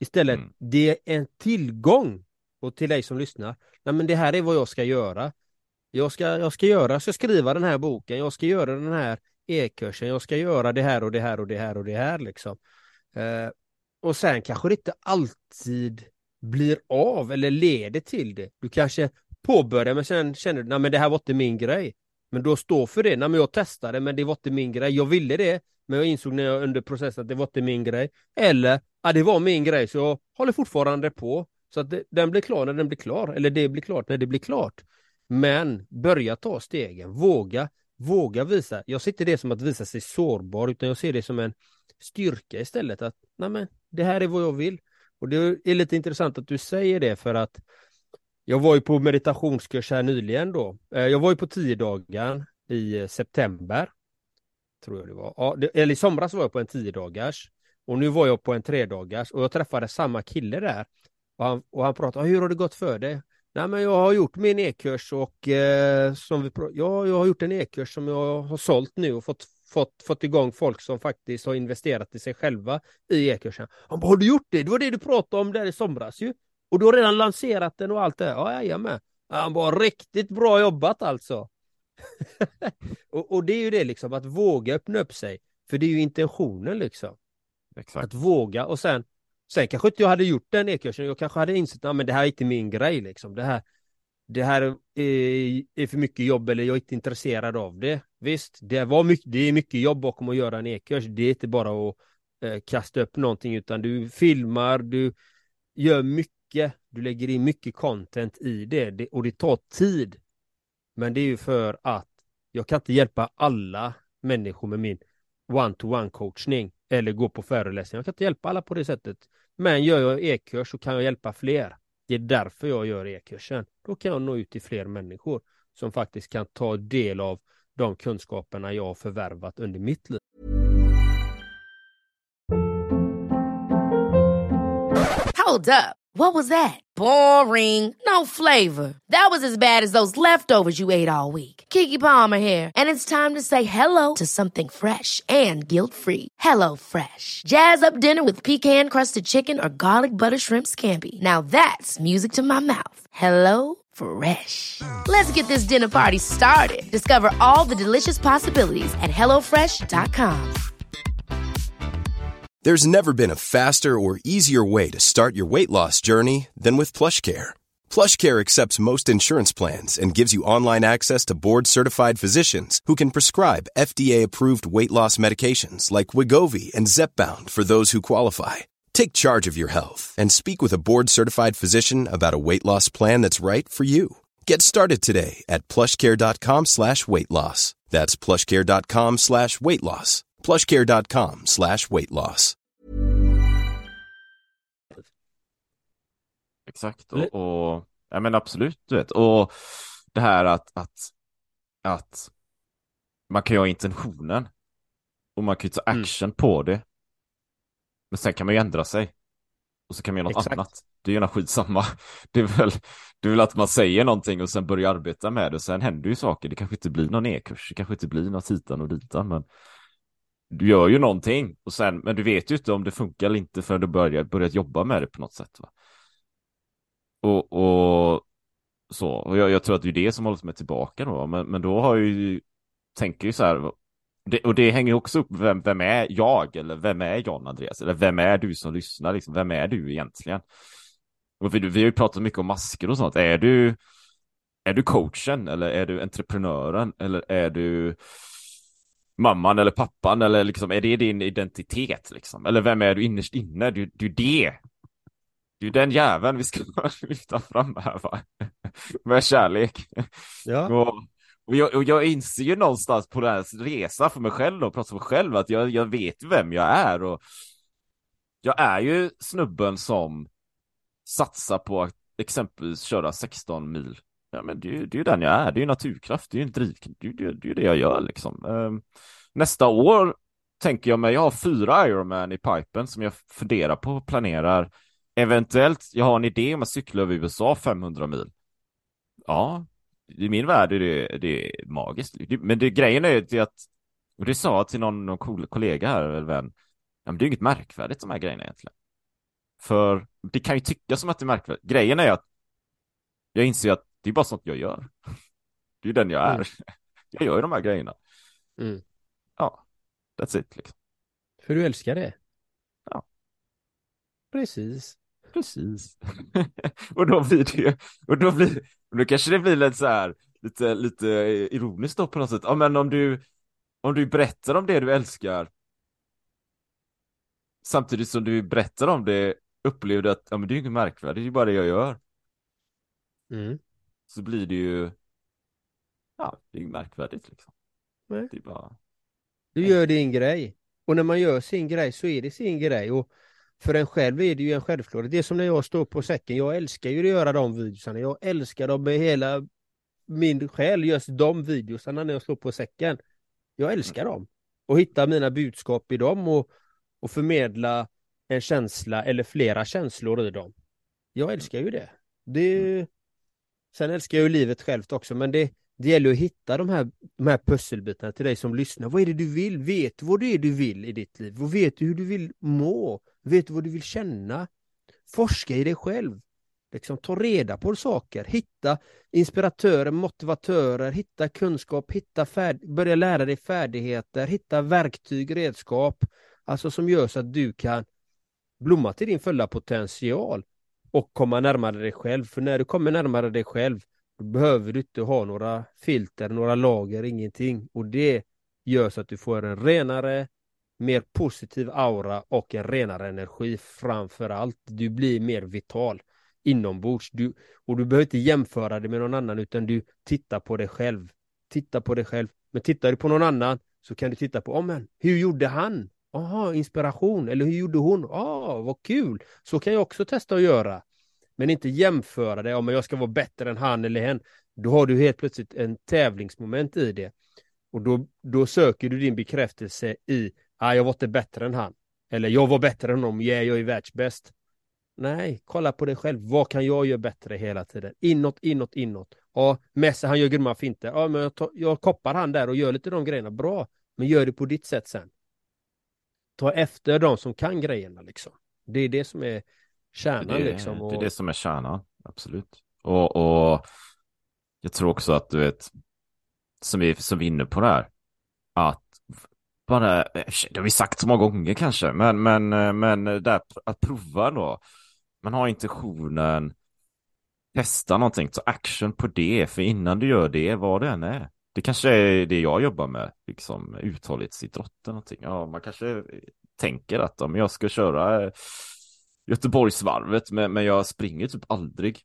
Istället, Mm. det är en tillgång. Och till dig som lyssnar, nej men det här är vad jag ska göra. Jag ska, jag ska göra, jag ska skriva den här boken, jag ska göra den här e-kursen, jag ska göra det här och det här och det här och det här liksom. Eh, och sen kanske det inte alltid blir av eller leder till det. Du kanske påbörjar men sen känner du, nej men det här var inte min grej. Men då står för det, nej men jag testade men det var inte min grej. Jag ville det, men jag insåg när jag under processen att det var inte min grej. Eller, ja det var min grej så jag håller fortfarande på. Så att det, den blir klar när den blir klar. Eller det blir klart när det blir klart. Men börja ta stegen. Våga. Våga visa. Jag ser inte det som att visa sig sårbar. Utan jag ser det som en styrka istället. Att nej men, det här är vad jag vill. Och det är lite intressant att du säger det. För att jag var ju på meditationskurs här nyligen då. Jag var ju på tio dagar i september. Tror jag det var. Ja, det, eller i somras var jag på en tio dagars. Och nu var jag på en tre dagars. Och jag träffade samma kille där. Och han, och han pratade, hur har det gått för dig? Nej men jag har gjort min e-kurs och eh, som vi pr- ja, jag har gjort en e-kurs som jag har sålt nu och fått, fått, fått igång folk som faktiskt har investerat i sig själva i e-kursen. Han bara, har du gjort det? Det var det du pratade om där i somras ju. Och du har redan lanserat den och allt det. Ja, jag är med. Han bara, riktigt bra jobbat alltså. och, och det är ju det liksom, att våga öppna upp sig. För det är ju intentionen liksom. Exakt. Att våga och sen Sen kanske inte jag hade gjort den e-kursen. Jag kanske hade insett att ah, det här är inte min grej. Liksom. Det här, det här är, är för mycket jobb eller jag är inte intresserad av det. Visst, det, var mycket, det är mycket jobb bakom att göra en e-kurs. Det är inte bara att eh, kasta upp någonting utan du filmar, du gör mycket. Du lägger in mycket content i det, det och det tar tid. Men det är ju för att jag kan inte hjälpa alla människor med min one-to-one coachning eller gå på föreläsningar. Jag kan inte hjälpa alla på det sättet. Men gör jag e-kurs så kan jag hjälpa fler. Det är därför jag gör e-kursen. Då kan jag nå ut till fler människor som faktiskt kan ta del av de kunskaperna jag har förvärvat under mitt liv. Hold up. What was that? Boring. No flavor. That was as bad as those leftovers you ate all week. Keke Palmer here, and it's time to say hello to something fresh and guilt-free. Hello Fresh. Jazz up dinner with pecan-crusted chicken or garlic butter shrimp scampi. Now that's music to my mouth. Hello Fresh. Let's get this dinner party started. Discover all the delicious possibilities at hello fresh dot com. There's never been a faster or easier way to start your weight loss journey than with PlushCare. PlushCare accepts most insurance plans and gives you online access to board-certified physicians who can prescribe F D A-approved weight loss medications like Wegovy and Zepbound for those who qualify. Take charge of your health and speak with a board-certified physician about a weight loss plan that's right for you. Get started today at plushcare.com slash weight loss. That's plushcare.com slash weight loss. plushcare.com slash weight loss. Exakt. Och, och ja men absolut, du vet. Och det här att, att, att man kan ju ha intentionen och man kan ju ta action mm. på det. Men sen kan man ju ändra sig. Och så kan man göra något Exakt. annat. Det är ju en skitsamma. Det är väl, det är väl att man säger någonting och sen börjar arbeta med det. Och sen händer ju saker. Det kanske inte blir någon e-kurs. Det kanske inte blir något hitan och ditan. Men du gör ju någonting. Och sen, men du vet ju inte om det funkar eller inte förrän du börjar, börjat jobba med det på något sätt. Va? Och, och så. Och jag, jag tror att det är det som håller mig tillbaka då. Men, men då har jag ju, tänker ju så här. Det, och det hänger också upp, vem, vem är jag? Eller vem är John Andreas? Eller vem är du som lyssnar? Liksom? Vem är du egentligen? Och vi, vi har ju pratat mycket om masker och sånt. Är du, är du coachen? Eller är du entreprenören? Eller är du mamman eller pappan? Eller liksom, är det din identitet? Liksom? Eller vem är du innerst inne? Du, du är det. Du är den jäveln vi ska lyfta fram här, va? Med kärlek. Ja. Och, Och jag, och jag inser ju någonstans på den här resan för mig själv och pratar för mig själv att jag, jag vet vem jag är. Och jag är ju snubben som satsar på att exempelvis köra sexton mil. Ja, men det, det är ju den jag är. Det är ju naturkraft. Det är ju en drivkraft. Det, det, det är ju det jag gör liksom. Um, nästa år tänker jag mig, jag har fyra Ironman i pipen som jag funderar på och planerar. Eventuellt, jag har en idé om att cykla över U S A femhundra mil. Ja, i min värld är det, det är magiskt. Men det, grejen är att, och det sa till någon, någon cool kollega här, eller vän, ja, men det är inget märkvärdigt de här grejerna egentligen. För det kan ju tyckas som att det är märkligt. Grejen är att jag inser att det är bara sånt jag gör. Det är ju den jag är. Mm. Jag gör ju de här grejerna. Mm. Ja, that's it liksom. För du älskar det? Ja. Precis. Precis. Och då blir det ju, och då blir och då kanske det blir lite så här lite lite ironiskt då på något sätt. Ja, men om du om du berättar om det du älskar samtidigt som du berättar om det, upplever du att ja, men det är ju inget märkvärdigt, det är ju bara det jag gör. Mm. Så blir det ju ja, det är ju märkvärdigt liksom. Nej. Det är bara Du gör din grej. Och när man gör sin grej så är det sin grej. Och för en själv är det ju en självklarhet. Det är som när jag står på säcken. Jag älskar ju att göra de videosarna. Jag älskar dem med hela min själ. Just de videosarna när jag står på säcken. Jag älskar dem. Och hitta mina budskap i dem. Och, och förmedla en känsla eller flera känslor i dem. Jag älskar ju det. det Sen älskar jag ju livet självt också. Men det, det gäller att hitta de här, de här pusselbitarna till dig som lyssnar. Vad är det du vill? Vet vad det är du vill i ditt liv? Och vet du hur du vill må? Vet du vad du vill känna? Forska i dig själv. Liksom, ta reda på saker. Hitta inspiratörer, motivatörer. Hitta kunskap. Hitta färd- börja lära dig färdigheter. Hitta verktyg, redskap. Alltså som gör så att du kan blomma till din fulla potential. Och komma närmare dig själv. För när du kommer närmare dig själv, då behöver du inte ha några filter, några lager, ingenting. Och det gör så att du får en renare, mer positiv aura och en renare energi framför allt. Du blir mer vital inombords. Du, och du behöver inte jämföra det med någon annan, utan du tittar på dig själv. Titta på dig själv. Men tittar du på någon annan så kan du titta på, oh, men, hur gjorde han? Aha, inspiration. Eller hur gjorde hon? Ah, vad kul. Så kan jag också testa att göra. Men inte jämföra det, om jag ska vara bättre än han eller hen. Då har du helt plötsligt en tävlingsmoment i det. Och då, då söker du din bekräftelse i, ah, jag var inte bättre än han. Eller jag var bättre än honom, yeah, jag är världsbäst. Nej, kolla på dig själv. Vad kan jag göra bättre hela tiden? Inåt, inåt, inåt. Ja, Messi, han gör grymma finter. Ja, men jag, tar, jag koppar han där och gör lite de grejerna. Bra, men gör det på ditt sätt sen. Ta efter de som kan grejerna liksom. Det är det som är kärnan det, liksom. Och... Det är det som är kärnan, absolut. Och, och jag tror också att du vet, som vi, som vi är inne på det här, att bara, det har vi sagt så många gånger kanske, men, men, men där, att prova då, man har intentionen, testa någonting, ta action på det, för innan du gör det, vad det än är. Det kanske är det jag jobbar med, liksom uthållighetsidrott eller någonting. Ja, man kanske tänker att om jag ska köra Göteborgsvarvet, men, men jag springer typ aldrig.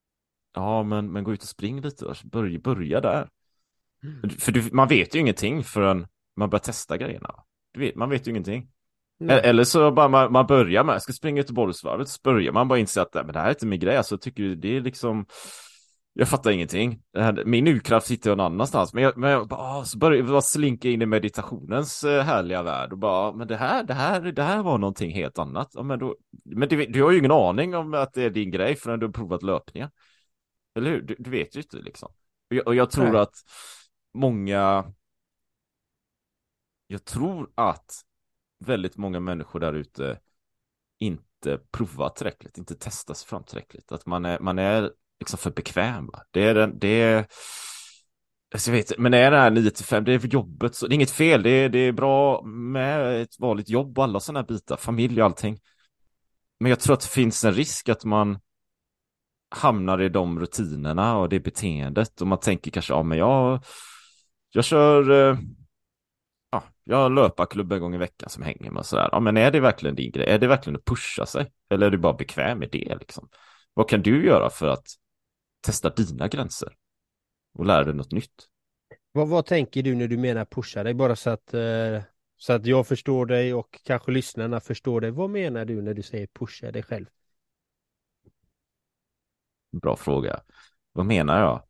Ja, men, men gå ut och spring lite, börja, börja där. Mm. För du, man vet ju ingenting förrän man börjar testa grejerna. Du vet, man vet ju ingenting. Nej. Eller så bara man, man börjar med, jag ska springa Göteborgsvarvet, så börjar man bara inse att men det här är inte min grej. Alltså, jag tycker det är liksom, jag fattar ingenting. Min urkraft sitter någon annanstans. Men jag, men jag bara, så börjar jag slinka in i meditationens härliga värld. Och bara, men det här, det här, det här var någonting helt annat. Ja, men då, men du, du har ju ingen aning om att det är din grej förrän du har provat löpningar. Eller hur? Du, du vet ju inte liksom. Och jag, och jag tror Nej. att många... Jag tror att väldigt många människor där ute inte provar tillräckligt, inte testar sig fram tillräckligt. Att man är, man är liksom för bekväm. Det är, det är jag vet, men är det här nio till fem, det är för jobbet, så det är inget fel, det är, det är bra med ett vanligt jobb och alla sådana här bitar, familj och allting. Men jag tror att det finns en risk att man hamnar i de rutinerna och det beteendet, och man tänker kanske, ja men jag jag kör ja, jag löper klubb en gång i veckan som hänger med sådär. Ja, men är det verkligen din grej? Är det verkligen att pusha sig? Eller är du bara bekväm med det liksom? Vad kan du göra för att testa dina gränser och lära dig något nytt? Vad, vad tänker du när du menar pusha dig? Bara så att, eh, så att jag förstår dig och kanske lyssnarna förstår dig. Vad menar du när du säger pusha dig själv? Bra fråga. Vad menar jag?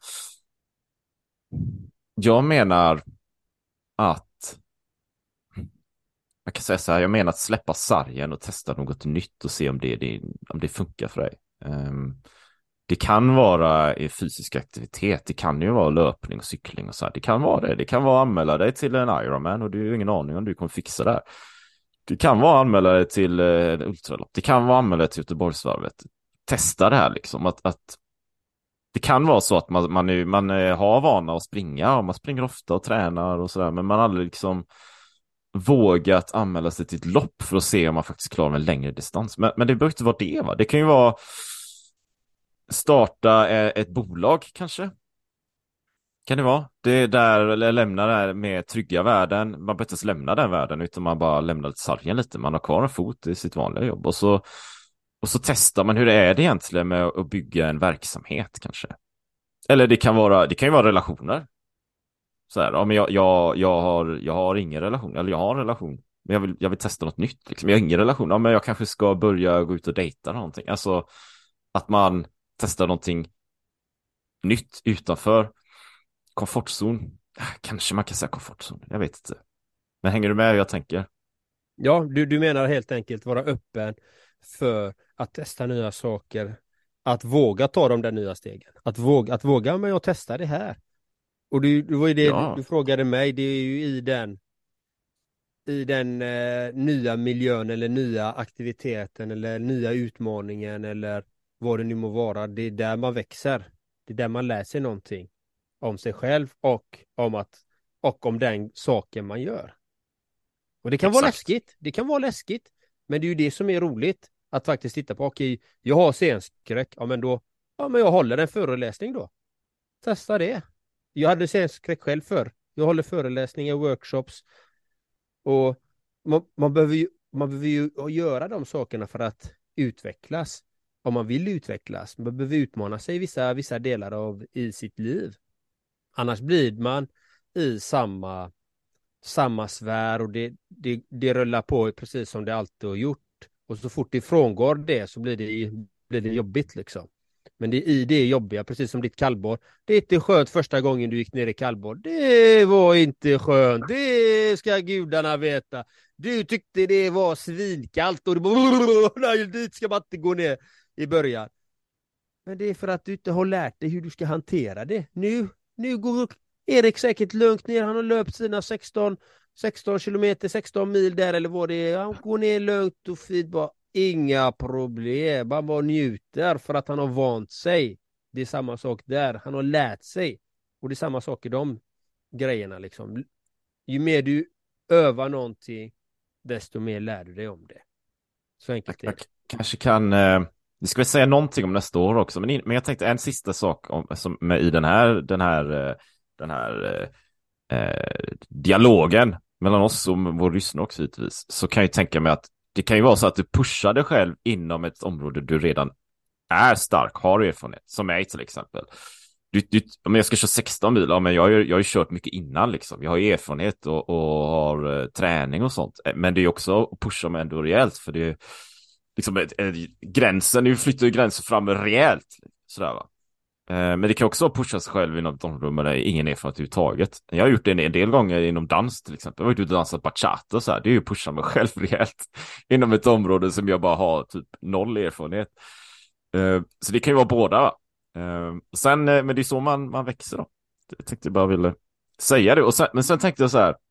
Jag menar att jag kan säga så här, jag menar att släppa sargen och testa något nytt och se om det, det, om det funkar för dig. Um, det kan vara i fysisk aktivitet, det kan ju vara löpning och cykling och så här. Det kan vara det, det kan vara att anmäla dig till en Ironman och du har ingen aning om du kommer fixa det här. Det kan vara anmälare till eh, Ultralopp. Det kan vara anmälare till Göteborgsvarvet. Testa det här liksom. Att, att det kan vara så att man, man, är, man är, har vana att springa. Och man springer ofta och tränar och sådär. Men man har aldrig liksom vågat anmäla sig till ett lopp för att se om man faktiskt klarar en längre distans. Men, men det behöver inte vara det, va? Det kan ju vara starta ett bolag kanske. Kan det vara? Det är där, eller lämna det här med trygga värden. Man behöver inte ens lämna den världen, utan man bara lämnar till sargen lite. Man har kvar en fot i sitt vanliga jobb. Och så, och så testar man hur det är det egentligen med att bygga en verksamhet kanske. Eller det kan vara, det kan ju vara relationer. Så här, ja, men jag, jag, jag, har, jag har ingen relation, eller jag har en relation. Men jag vill, jag vill testa något nytt. Liksom. Jag har ingen relation, ja, men jag kanske ska börja gå ut och dejta någonting. Alltså att man testar någonting nytt utanför komfortzon. Kanske man kan säga komfortzon, jag vet inte. Men hänger du med hur jag tänker? Ja, du, du menar helt enkelt vara öppen för att testa nya saker. Att våga ta de där nya stegen. Att våga, att våga men jag testar det här. Och du, det var ju det Ja. du, du frågade mig. Det är ju i den i den eh, nya miljön eller nya aktiviteten eller nya utmaningen eller vad det nu må vara. Det är där man växer. Det är där man lär sig någonting om sig själv och om att och om den saken man gör. Och det kan Exakt. vara läskigt. Det kan vara läskigt. Men det är ju det som är roligt. Att faktiskt titta på, okej, jag har scenskräck. Ja men då, ja men jag håller en föreläsning då. Testa det. Jag hade scenskräck själv för. Jag håller föreläsningar, workshops. Och man, man, behöver ju, man behöver ju göra de sakerna för att utvecklas. Om man vill utvecklas. Man behöver utmana sig i vissa, vissa delar av i sitt liv. Annars blir man i samma, samma sfär och det, det, det rullar på precis som det alltid har gjort. Och så fort det frångår det så blir det, blir det jobbigt liksom. Men det är i det jobbiga, precis som ditt kallbad. Det är inte skönt första gången du gick ner i kallbad. Det var inte skönt. Det ska gudarna veta. Du tyckte det var svinkallt och du bara, nej, dit ska man inte gå ner i början. Men det är för att du inte har lärt dig hur du ska hantera det. Nu, nu går Erik säkert lugnt ner. Han har löpt sina sexton, sexton kilometer, sexton mil där eller vad det är. Han går ner lugnt och fint bara. Inga problem. Han bara njuter för att han har vant sig. Det är samma sak där. Han har lärt sig. Och det är samma sak i de grejerna liksom. Ju mer du övar någonting, desto mer lär du dig om det. Så enkelt är det. Kanske kan... Eh... Vi ska väl säga någonting om nästa år också, men, in, men jag tänkte en sista sak om, som, med, i den här, den här, den här eh, dialogen mellan oss och vår lyssnare också givetvis, så kan jag tänka mig att det kan ju vara så att du pushar dig själv inom ett område du redan är stark, har erfarenhet, som mig till exempel. Du, du, om jag ska köra sexton mil, ja, men jag har ju jag har kört mycket innan liksom. Jag har erfarenhet och, och har eh, träning och sånt, men det är också att pusha mig ändå rejält, för det är liksom ett, ett, gränsen, nu flyttar ju gränsen fram rejält sådär va. Eh, men det kan också pusha sig själv inom ett område där ingen erfarenhet överhuvudtaget. Jag har gjort det en, en del gånger inom dans till exempel. Jag har varit ute och dansat bachata och så här. Det är ju att pusha mig själv rejält inom ett område som jag bara har typ noll erfarenhet. Eh, så det kan ju vara båda va. Eh, sen, men det är så man, man växer då. Jag tänkte jag bara ville säga det. Och sen, men sen tänkte jag så här.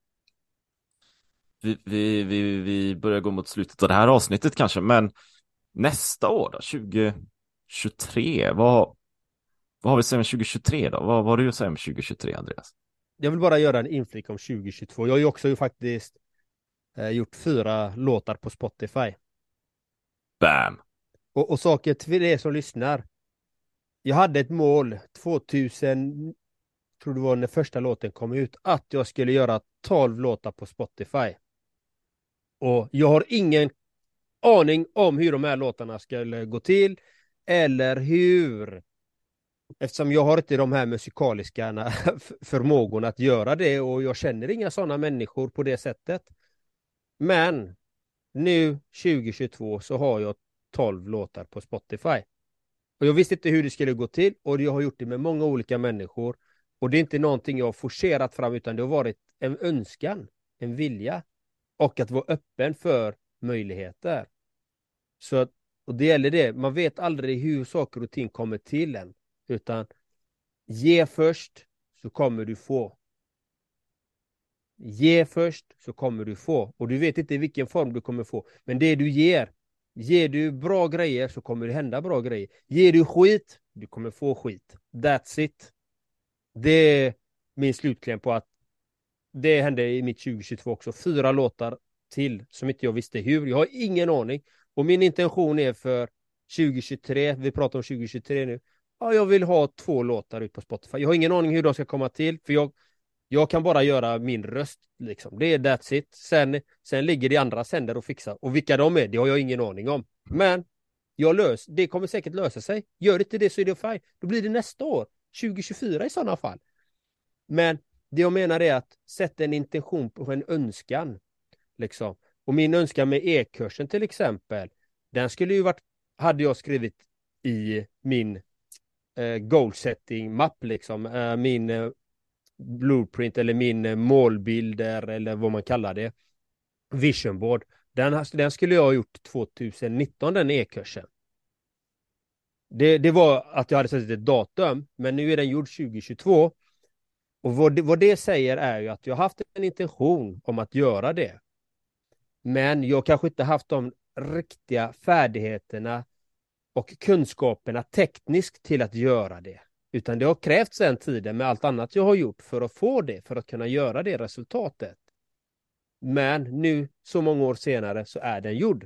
Vi, vi, vi, vi börjar gå mot slutet av det här avsnittet kanske, men nästa år då, tjugo tjugotre, vad, vad har vi att säga om tjugo tjugotre då? Vad, vad har du att säga om tjugo tjugotre, Andreas? Jag vill bara göra en inflik om tjugo tjugotvå. Jag har ju också ju faktiskt eh, gjort fyra låtar på Spotify. Bam! Och, och saker till er som lyssnar. Jag hade ett mål tvåtusen, tror det var när första låten kom ut, att jag skulle göra tolv låtar på Spotify. Och jag har ingen aning om hur de här låtarna skulle gå till eller hur, eftersom jag har inte de här musikaliska förmågorna att göra det och jag känner inga sådana människor på det sättet. Men nu tjugo tjugotvå så har jag tolv låtar på Spotify. Och jag visste inte hur det skulle gå till och jag har gjort det med många olika människor. Och det är inte någonting jag har forcerat fram, utan det har varit en önskan, en vilja och att vara öppen för möjligheter. Så att, och det gäller det, man vet aldrig hur saker och ting kommer till en, utan ge först så kommer du få. Ge först så kommer du få. Och du vet inte i vilken form du kommer få. Men det du ger. Ger du bra grejer så kommer det hända bra grejer. Ger du skit, du kommer få skit. That's it. Det är min slutkläm på att det hände i mitt tjugohundratjugotvå också. Fyra låtar till som inte jag visste hur. Jag har ingen aning. Och min intention är för tjugohundratjugotre, vi pratar om tjugohundratjugotre nu. Ja, jag vill ha två låtar ut på Spotify. Jag har ingen aning hur de ska komma till. För jag, jag kan bara göra min röst. Liksom. Det är that's it. Sen, sen ligger det andra sänder och fixar. Och vilka de är, det har jag ingen aning om. Men jag lös, det kommer säkert lösa sig. Gör inte det så är det fine. Då blir det nästa år. tjugohundratjugofyra i sådana fall. Men det jag menar är att sätta en intention på en önskan. Liksom. Och min önskan med e-kursen till exempel. Den skulle ju varit, hade jag skrivit i min eh, goal setting mapp liksom. Eh, min eh, blueprint eller min eh, målbilder eller vad man kallar det. Vision board. Den, den skulle jag ha gjort tjugonitton, den e-kursen. Det, det var att jag hade sett ett datum. Men nu är den gjord tjugohundratjugotvå. Och vad det, vad det säger är ju att jag har haft en intention om att göra det. Men jag kanske inte haft de riktiga färdigheterna och kunskaperna tekniskt till att göra det. Utan det har krävts en tid med allt annat jag har gjort för att få det, för att kunna göra det resultatet. Men nu, så många år senare, så är den gjord.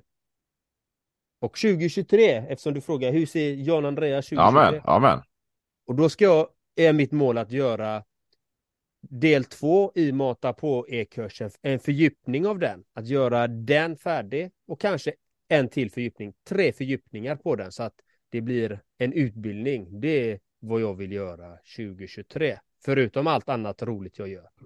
Och tjugohundratjugotre, eftersom du frågar, hur ser Jan Andreas tjugohundratjugotre? Amen, amen. Och då ska jag, är mitt mål att göra del två i Mata på e-kursen, en fördjupning av den. Att göra den färdig och kanske en till fördjupning. Tre fördjupningar på den så att det blir en utbildning. Det är vad jag vill göra tjugohundratjugotre. Förutom allt annat roligt jag gör.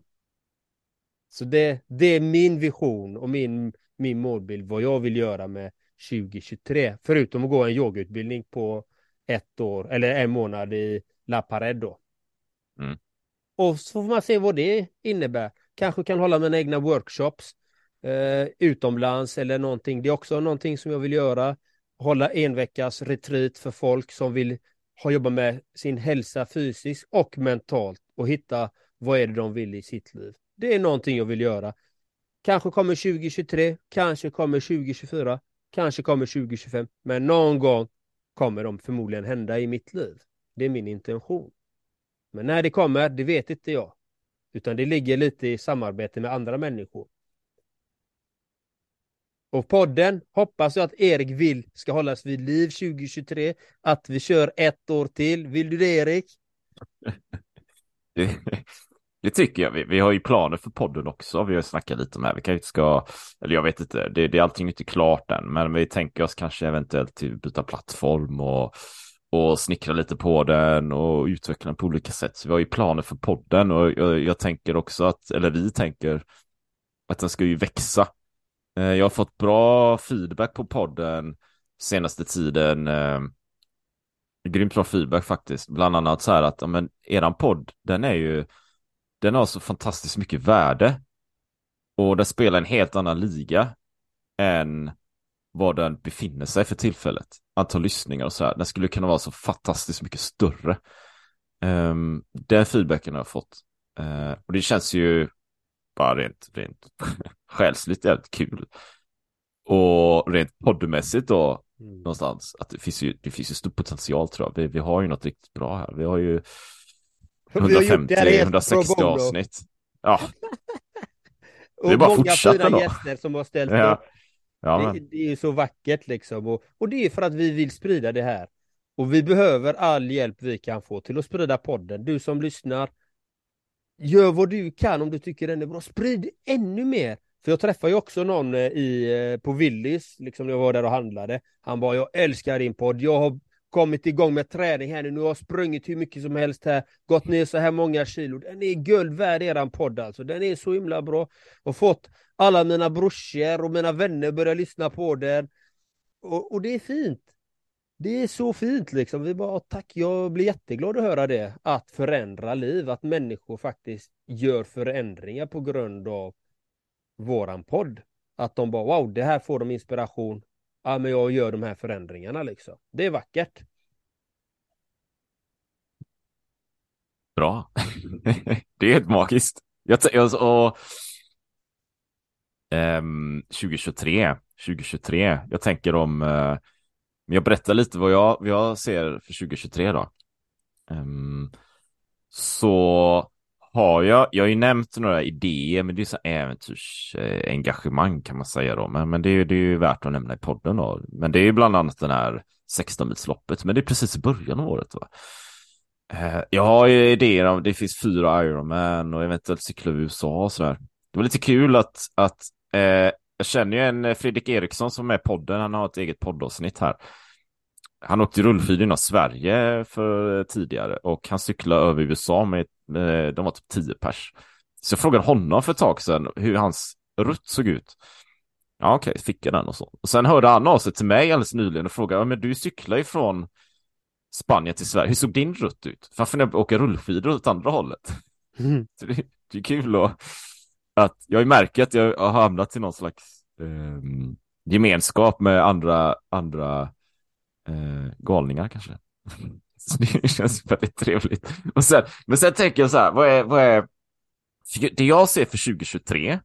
Så det, det är min vision och min, min målbild vad jag vill göra med tjugohundratjugotre. Förutom att gå en yogautbildning på ett år eller en månad i La Pared då. Mm. Och så får man se vad det innebär. Kanske kan hålla mina egna workshops eh, utomlands eller någonting. Det är också någonting som jag vill göra. Hålla en veckas retreat för folk som vill ha jobbat med sin hälsa fysiskt och mentalt. Och hitta vad är det de vill i sitt liv. Det är någonting jag vill göra. Kanske kommer tjugohundratjugotre, kanske kommer tjugohundratjugofyra, kanske kommer tjugohundratjugofem. Men någon gång kommer de förmodligen hända i mitt liv. Det är min intention. Men när det kommer, det vet inte jag. Utan det ligger lite i samarbete med andra människor. Och podden hoppas jag att Erik vill ska hållas vid liv tjugohundratjugotre. Att vi kör ett år till. Vill du det, Erik? Det, det tycker jag. Vi, vi har ju planer för podden också. Vi har snackat lite om det här. Vi kanske ska, eller jag vet inte, det, det är allting inte klart än. Men vi tänker oss kanske eventuellt till byta plattform och och snickra lite på den och utveckla den på olika sätt. Så vi har ju planer för podden och jag, jag tänker också att, eller vi tänker att den ska ju växa. Eh, jag har fått bra feedback på podden senaste tiden. Eh, grymt bra feedback faktiskt. Bland annat så här att, ja, men eran podd, den är ju, den har så fantastiskt mycket värde och den spelar en helt annan liga än var den befinner sig för tillfället. Antal lyssningar och så här. Den skulle kunna vara så fantastiskt mycket större. Um, den feedbacken har jag fått. Uh, och det känns ju bara rent, rent själsligt jävligt kul. Och rent poddmässigt då mm. någonstans. Att det finns ju, det finns ju stor potential tror jag. Vi, vi har ju något riktigt bra här. Vi har ju hundrafemtio till hundrasextio avsnitt. Ja. Det är bara fortsätta då. Gäster som har ställt ja. upp. Ja, det, det är ju så vackert liksom och, och det är för att vi vill sprida det här och vi behöver all hjälp vi kan få till att sprida podden. Du som lyssnar, gör vad du kan om du tycker den är bra, sprid ännu mer. För jag träffade ju också någon i, på Willys liksom när jag var där och handlade. Han bara, jag älskar din podd, jag har kommit igång med träning här nu, nu har jag sprungit hur mycket som helst här, gått ner så här många kilo, den är guld värd eran podd alltså, den är så himla bra och fått alla mina brorsor och mina vänner börja lyssna på den och, och det är fint, det är så fint liksom, vi bara tack, jag blir jätteglad att höra det, att förändra liv, att människor faktiskt gör förändringar på grund av våran podd, att de bara wow, det här får de inspiration. Ja, men jag gör de här förändringarna liksom. Det är vackert. Bra. Det är helt magiskt. Jag, t- och, Um, tjugo tjugotre. tjugo tjugotre. Jag tänker om... Uh, jag berättar lite vad jag, vad jag ser för tjugo tjugotre då. Um, så har jag... Jag har ju nämnt några idéer, men det är så äventyrsengagemang kan man säga då. Men, men det, är, det är ju värt att nämna i podden då. Men det är ju bland annat den här sexton-milsloppet. Men det är precis i början av året va? Uh, jag har ju idéer om... Det finns fyra Ironman och eventuellt cykla i U S A och sådär. Det var lite kul att... att uh, jag känner ju en Fredrik Eriksson som är med i podden. Han har ett eget poddavsnitt här. Han åkte rullskidor inom Sverige för tidigare och han cyklade över U S A med, med de var typ tio pers. Så jag frågade honom för ett tag sedan hur hans rutt såg ut. Ja okej, okay, fick jag den och så. Och sen hörde han av sig till mig alldeles nyligen och frågade, ja, men du cyklar ju från Spanien till Sverige. Hur såg din rutt ut? För varför jag åker rullskidor åt andra hållet? Mm. Så det, det är kul då. Att jag märker att jag har hamnat i någon slags eh, gemenskap med andra andra eh, galningar kanske. Så det känns väldigt trevligt. Och sen, men sen tänker jag så här, vad är, vad är det jag ser för tjugo tjugotre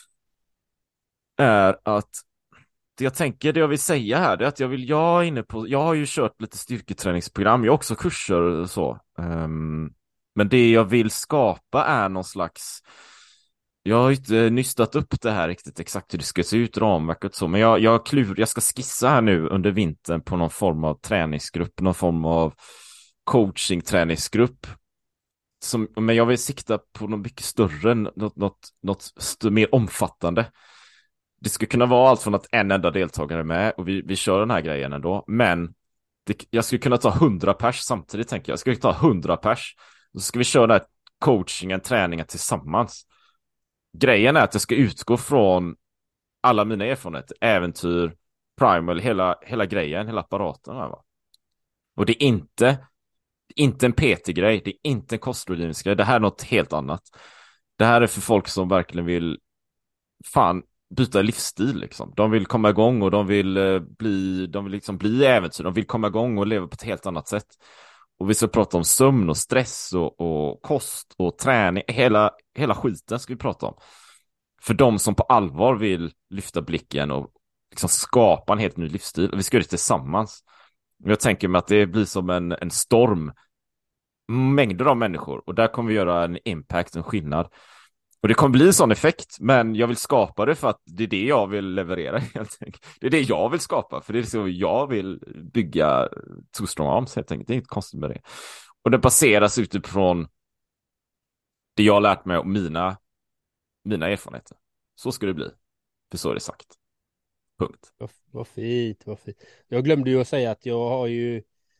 är att det jag tänker, det jag vill säga här, det är att jag vill, jag är inne på, jag har ju kört lite styrketräningsprogram, jag har också kurser och så. Um, men det jag vill skapa är någon slags, jag har inte nystat upp det här riktigt exakt hur det ska se ut, ramverket och så, men jag, jag, klur, jag ska skissa här nu under vintern på någon form av träningsgrupp, någon form av coaching-träningsgrupp. Som, men jag vill sikta på något mycket större, något, något, något st- mer omfattande. Det ska kunna vara allt från att en enda deltagare är med och vi, vi kör den här grejen ändå, men det, jag skulle kunna ta hundra pers samtidigt tänker jag. Jag skulle ta hundra pers och så ska vi köra den här coachingen, träningen tillsammans. Grejen är att jag ska utgå från alla mina erfarenheter, äventyr, primal, hela, hela grejen, hela apparaten här, va? Och det är inte inte en P T-grej, det är inte en kostrådgivningsgrej, det här är något helt annat. Det här är för folk som verkligen vill fan byta livsstil liksom. De vill komma igång och de vill eh, bli de vill liksom bli äventyr, de vill komma igång och leva på ett helt annat sätt. Och vi ska prata om sömn och stress och, och kost och träning, hela, hela skiten ska vi prata om. För de som på allvar vill lyfta blicken och liksom skapa en helt ny livsstil. Vi ska göra det tillsammans. Jag tänker mig att det blir som en, en storm. Mängder av människor. Och där kommer vi göra en impact, en skillnad. Och det kommer bli en sån effekt. Men jag vill skapa det för att det är det jag vill leverera helt enkelt. Det är det jag vill skapa. För det är så jag vill bygga Two Strong Arms helt enkelt. Det är inte konstigt med det. Och det baseras utifrån det jag har lärt mig om mina, mina erfarenheter. Så ska det bli. För så är det sagt. Punkt. Vad, vad fint, vad fint. Jag glömde ju att säga att jag har ju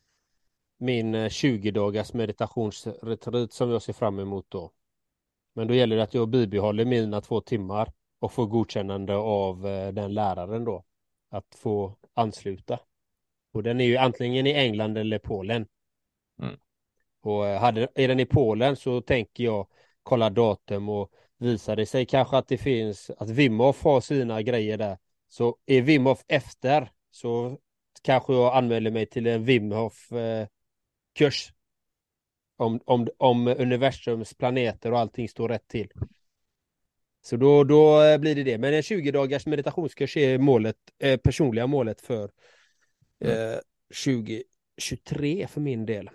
min tjugo dagars meditationsretreat som jag ser fram emot då. Men då gäller det att jag bibehåller mina två timmar och får godkännande av den läraren då. Att få ansluta. Och den är ju antingen i England eller Polen. Mm. Och hade, är den i Polen så tänker jag kolla datum och visar det sig kanske att det finns, att Wim Hof har sina grejer där. Så är Wim Hof efter så kanske jag anmäler mig till en Wim Hof eh, kurs. Om, om, om universums planeter och allting står rätt till. Så då, då blir det det. Men en tjugo dagars meditationskurs är målet, eh, personliga målet för eh, tjugo tjugotre för min del.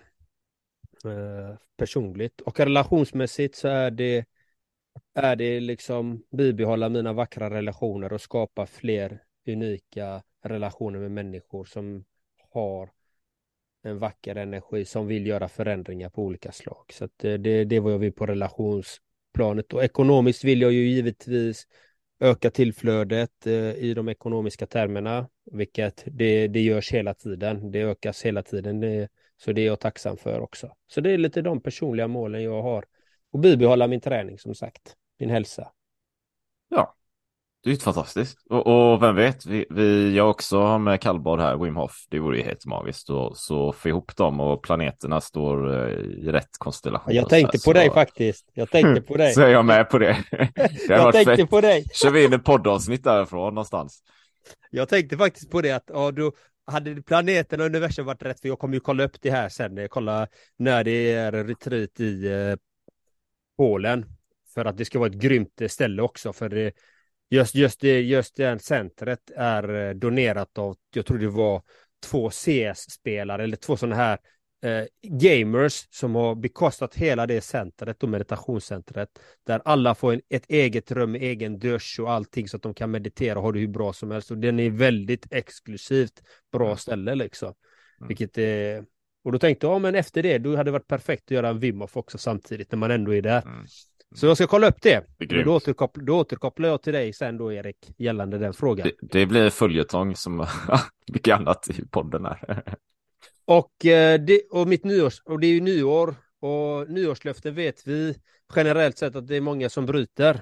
Eh, personligt. Och relationsmässigt så är det är det liksom bibehålla mina vackra relationer och skapa fler unika relationer med människor som har en vacker energi, som vill göra förändringar på olika slag. Så att det, det är vad jag vill på relationsplanet. Och ekonomiskt vill jag ju givetvis öka tillflödet eh, i de ekonomiska termerna, vilket det, det görs hela tiden. Det ökas hela tiden, det, så det är jag tacksam för också. Så det är lite de personliga målen jag har. Och bibehålla min träning som sagt, min hälsa. Ja, det är ju fantastiskt. Och, och vem vet, vi, vi jag också har med kallbad här, Wim Hof, det vore ju helt magiskt. Och, så få ihop dem och planeterna står uh, i rätt konstellation. Jag tänkte så, på så... dig faktiskt. Jag tänkte på dig. Så är jag med på det. det jag tänkte fett. på dig. Kör vi in ett poddavsnitt därifrån någonstans. Jag tänkte faktiskt på det att ja, då hade planeten och universum varit rätt, för jag kommer ju kolla upp det här sen. Kolla när det är retreat i eh, Polen. För att det ska vara ett grymt ställe också. För det, Just, just, det, just det centret är donerat av, jag tror det var två C S-spelare eller två sådana här eh, gamers som har bekostat hela det centret och meditationscentret där alla får en, ett eget rum med egen dusch och allting så att de kan meditera och ha det hur bra som helst. Och den är väldigt exklusivt bra ställe liksom. Mm. Vilket är... Och då tänkte jag, ja, men efter det, då hade det varit perfekt att göra en Wim Hof också samtidigt när man ändå är där. Mm. Så jag ska kolla upp det. det då, återkopplar, då återkopplar jag till dig sen då, Erik, gällande den frågan. Det, det blir följetong som mycket annat i podden här. och, det, och mitt nyårs, och det är ju nyår, och nyårslöften vet vi generellt sett att det är många som bryter.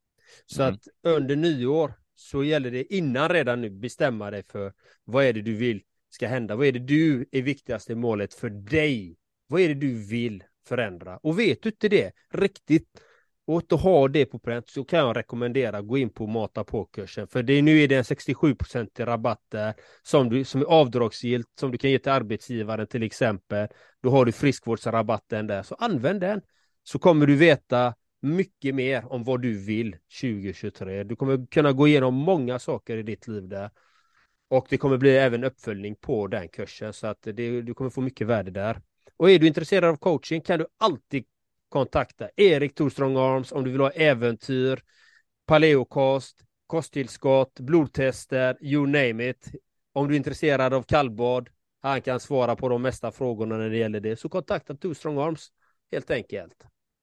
Så mm. att under nyår så gäller det innan redan nu bestämma dig för vad är det du vill ska hända. Vad är det du är viktigaste målet för dig? Vad är det du vill förändra? Och vet du inte det riktigt och att ha det på pränt, så kan jag rekommendera gå in på Mata på-kursen. För det, nu är det en sextiosju procent rabatt där som, du, som är avdragsgillt, som du kan ge till arbetsgivaren till exempel. Då har du friskvårdsrabatten där, så använd den. Så kommer du veta mycket mer om vad du vill tjugo tjugotre. Du kommer kunna gå igenom många saker i ditt liv där. Och det kommer bli även uppföljning på den kursen, så att det, du kommer få mycket värde där. Och är du intresserad av coaching kan du alltid kontakta Erik Thor Strong Arms om du vill ha äventyr, paleokost, kosttillskott, blodtester, you name it. Om du är intresserad av kallbad, han kan svara på de mesta frågorna när det gäller det. Så kontakta Thor Strong Arms, helt enkelt.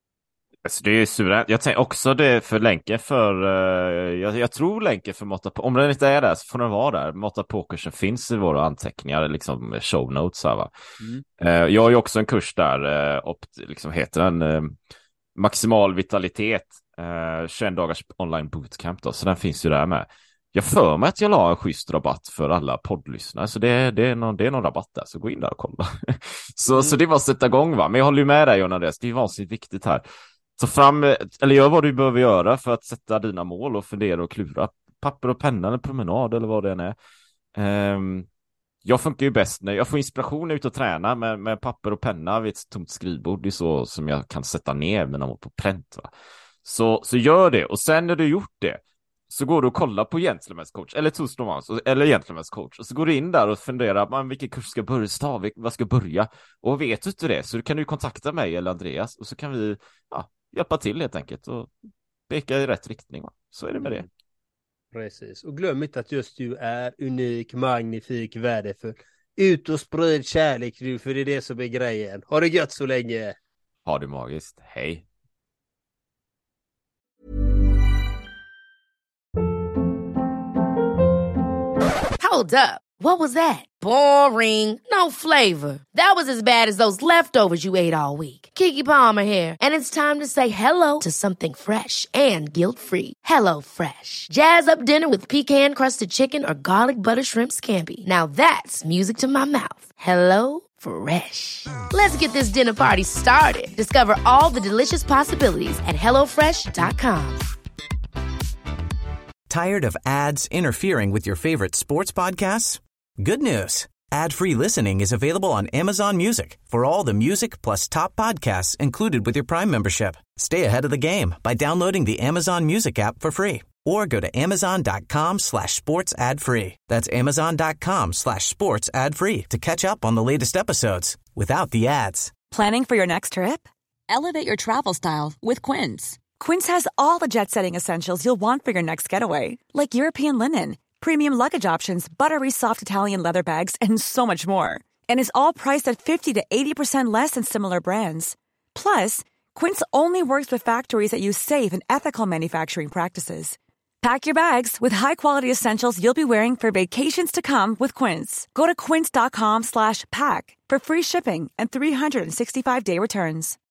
Alltså det är suveränt. Jag tänker också det för länken för uh, jag, jag tror länken för Mata på, om den inte är där så får den vara där. Mata på-kursen finns i våra anteckningar, liksom show notes här, va. Mm. Uh, jag har ju också en kurs där uh, och liksom heter den uh, maximal vitalitet uh, tjugoett dagars online bootcamp då, så den finns ju där med. Jag för mig att jag la en schysst rabatt för alla poddlyssnare, så det, det, är någon, det är någon rabatt där, så gå in där och kolla. så, mm. så det var att sätta igång, va. Men jag håller ju med dig, John Andreas, det är vansinnigt viktigt här. Så fram, eller gör vad du behöver göra för att sätta dina mål och fundera och klura. Papper och penna eller promenad eller vad det än är. Um, jag funkar ju bäst när jag får inspiration ut och träna med, med papper och penna vid ett tomt skrivbord. Det är så som jag kan sätta ner mina mål på pränt, va? Så, så gör det. Och sen när du gjort det så går du och kollar på Gentleman's coach eller Thor Strong Arms eller Gentleman's coach. Och så går du in där och funderar, man, vilken kurs ska börja, stav, vad ska börja? Och vet du inte det så kan du kontakta mig eller Andreas och så kan vi ja, hjälpa till helt enkelt och peka i rätt riktning. Va? Så är det med det. Precis. Och glöm inte att just du är unik, magnifik, värdefull. Ut och sprid kärlek du, för det är det som är grejen. Ha det gött så länge. Ha det magiskt. Hej. Hold up. What was that? Boring. No flavor. That was as bad as those leftovers you ate all week. Keke Palmer here, and it's time to say hello to something fresh and guilt-free. Hello Fresh. Jazz up dinner with pecan-crusted chicken or garlic butter shrimp scampi. Now that's music to my mouth. Hello Fresh. Let's get this dinner party started. Discover all the delicious possibilities at hello fresh dot com. Tired of ads interfering with your favorite sports podcasts? Good news. Ad-free listening is available on Amazon Music for all the music plus top podcasts included with your Prime membership. Stay ahead of the game by downloading the Amazon Music app for free or go to amazon.com slash sports ad free. That's amazon.com slash sports ad free to catch up on the latest episodes without the ads. Planning for your next trip? Elevate your travel style with Quince. Quince has all the jet-setting essentials you'll want for your next getaway, like European linen, premium luggage options, buttery soft Italian leather bags, and so much more. And is all priced at fifty to eighty percent less than similar brands. Plus, Quince only works with factories that use safe and ethical manufacturing practices. Pack your bags with high-quality essentials you'll be wearing for vacations to come with Quince. Go to quince.com slash pack for free shipping and three sixty-five day returns.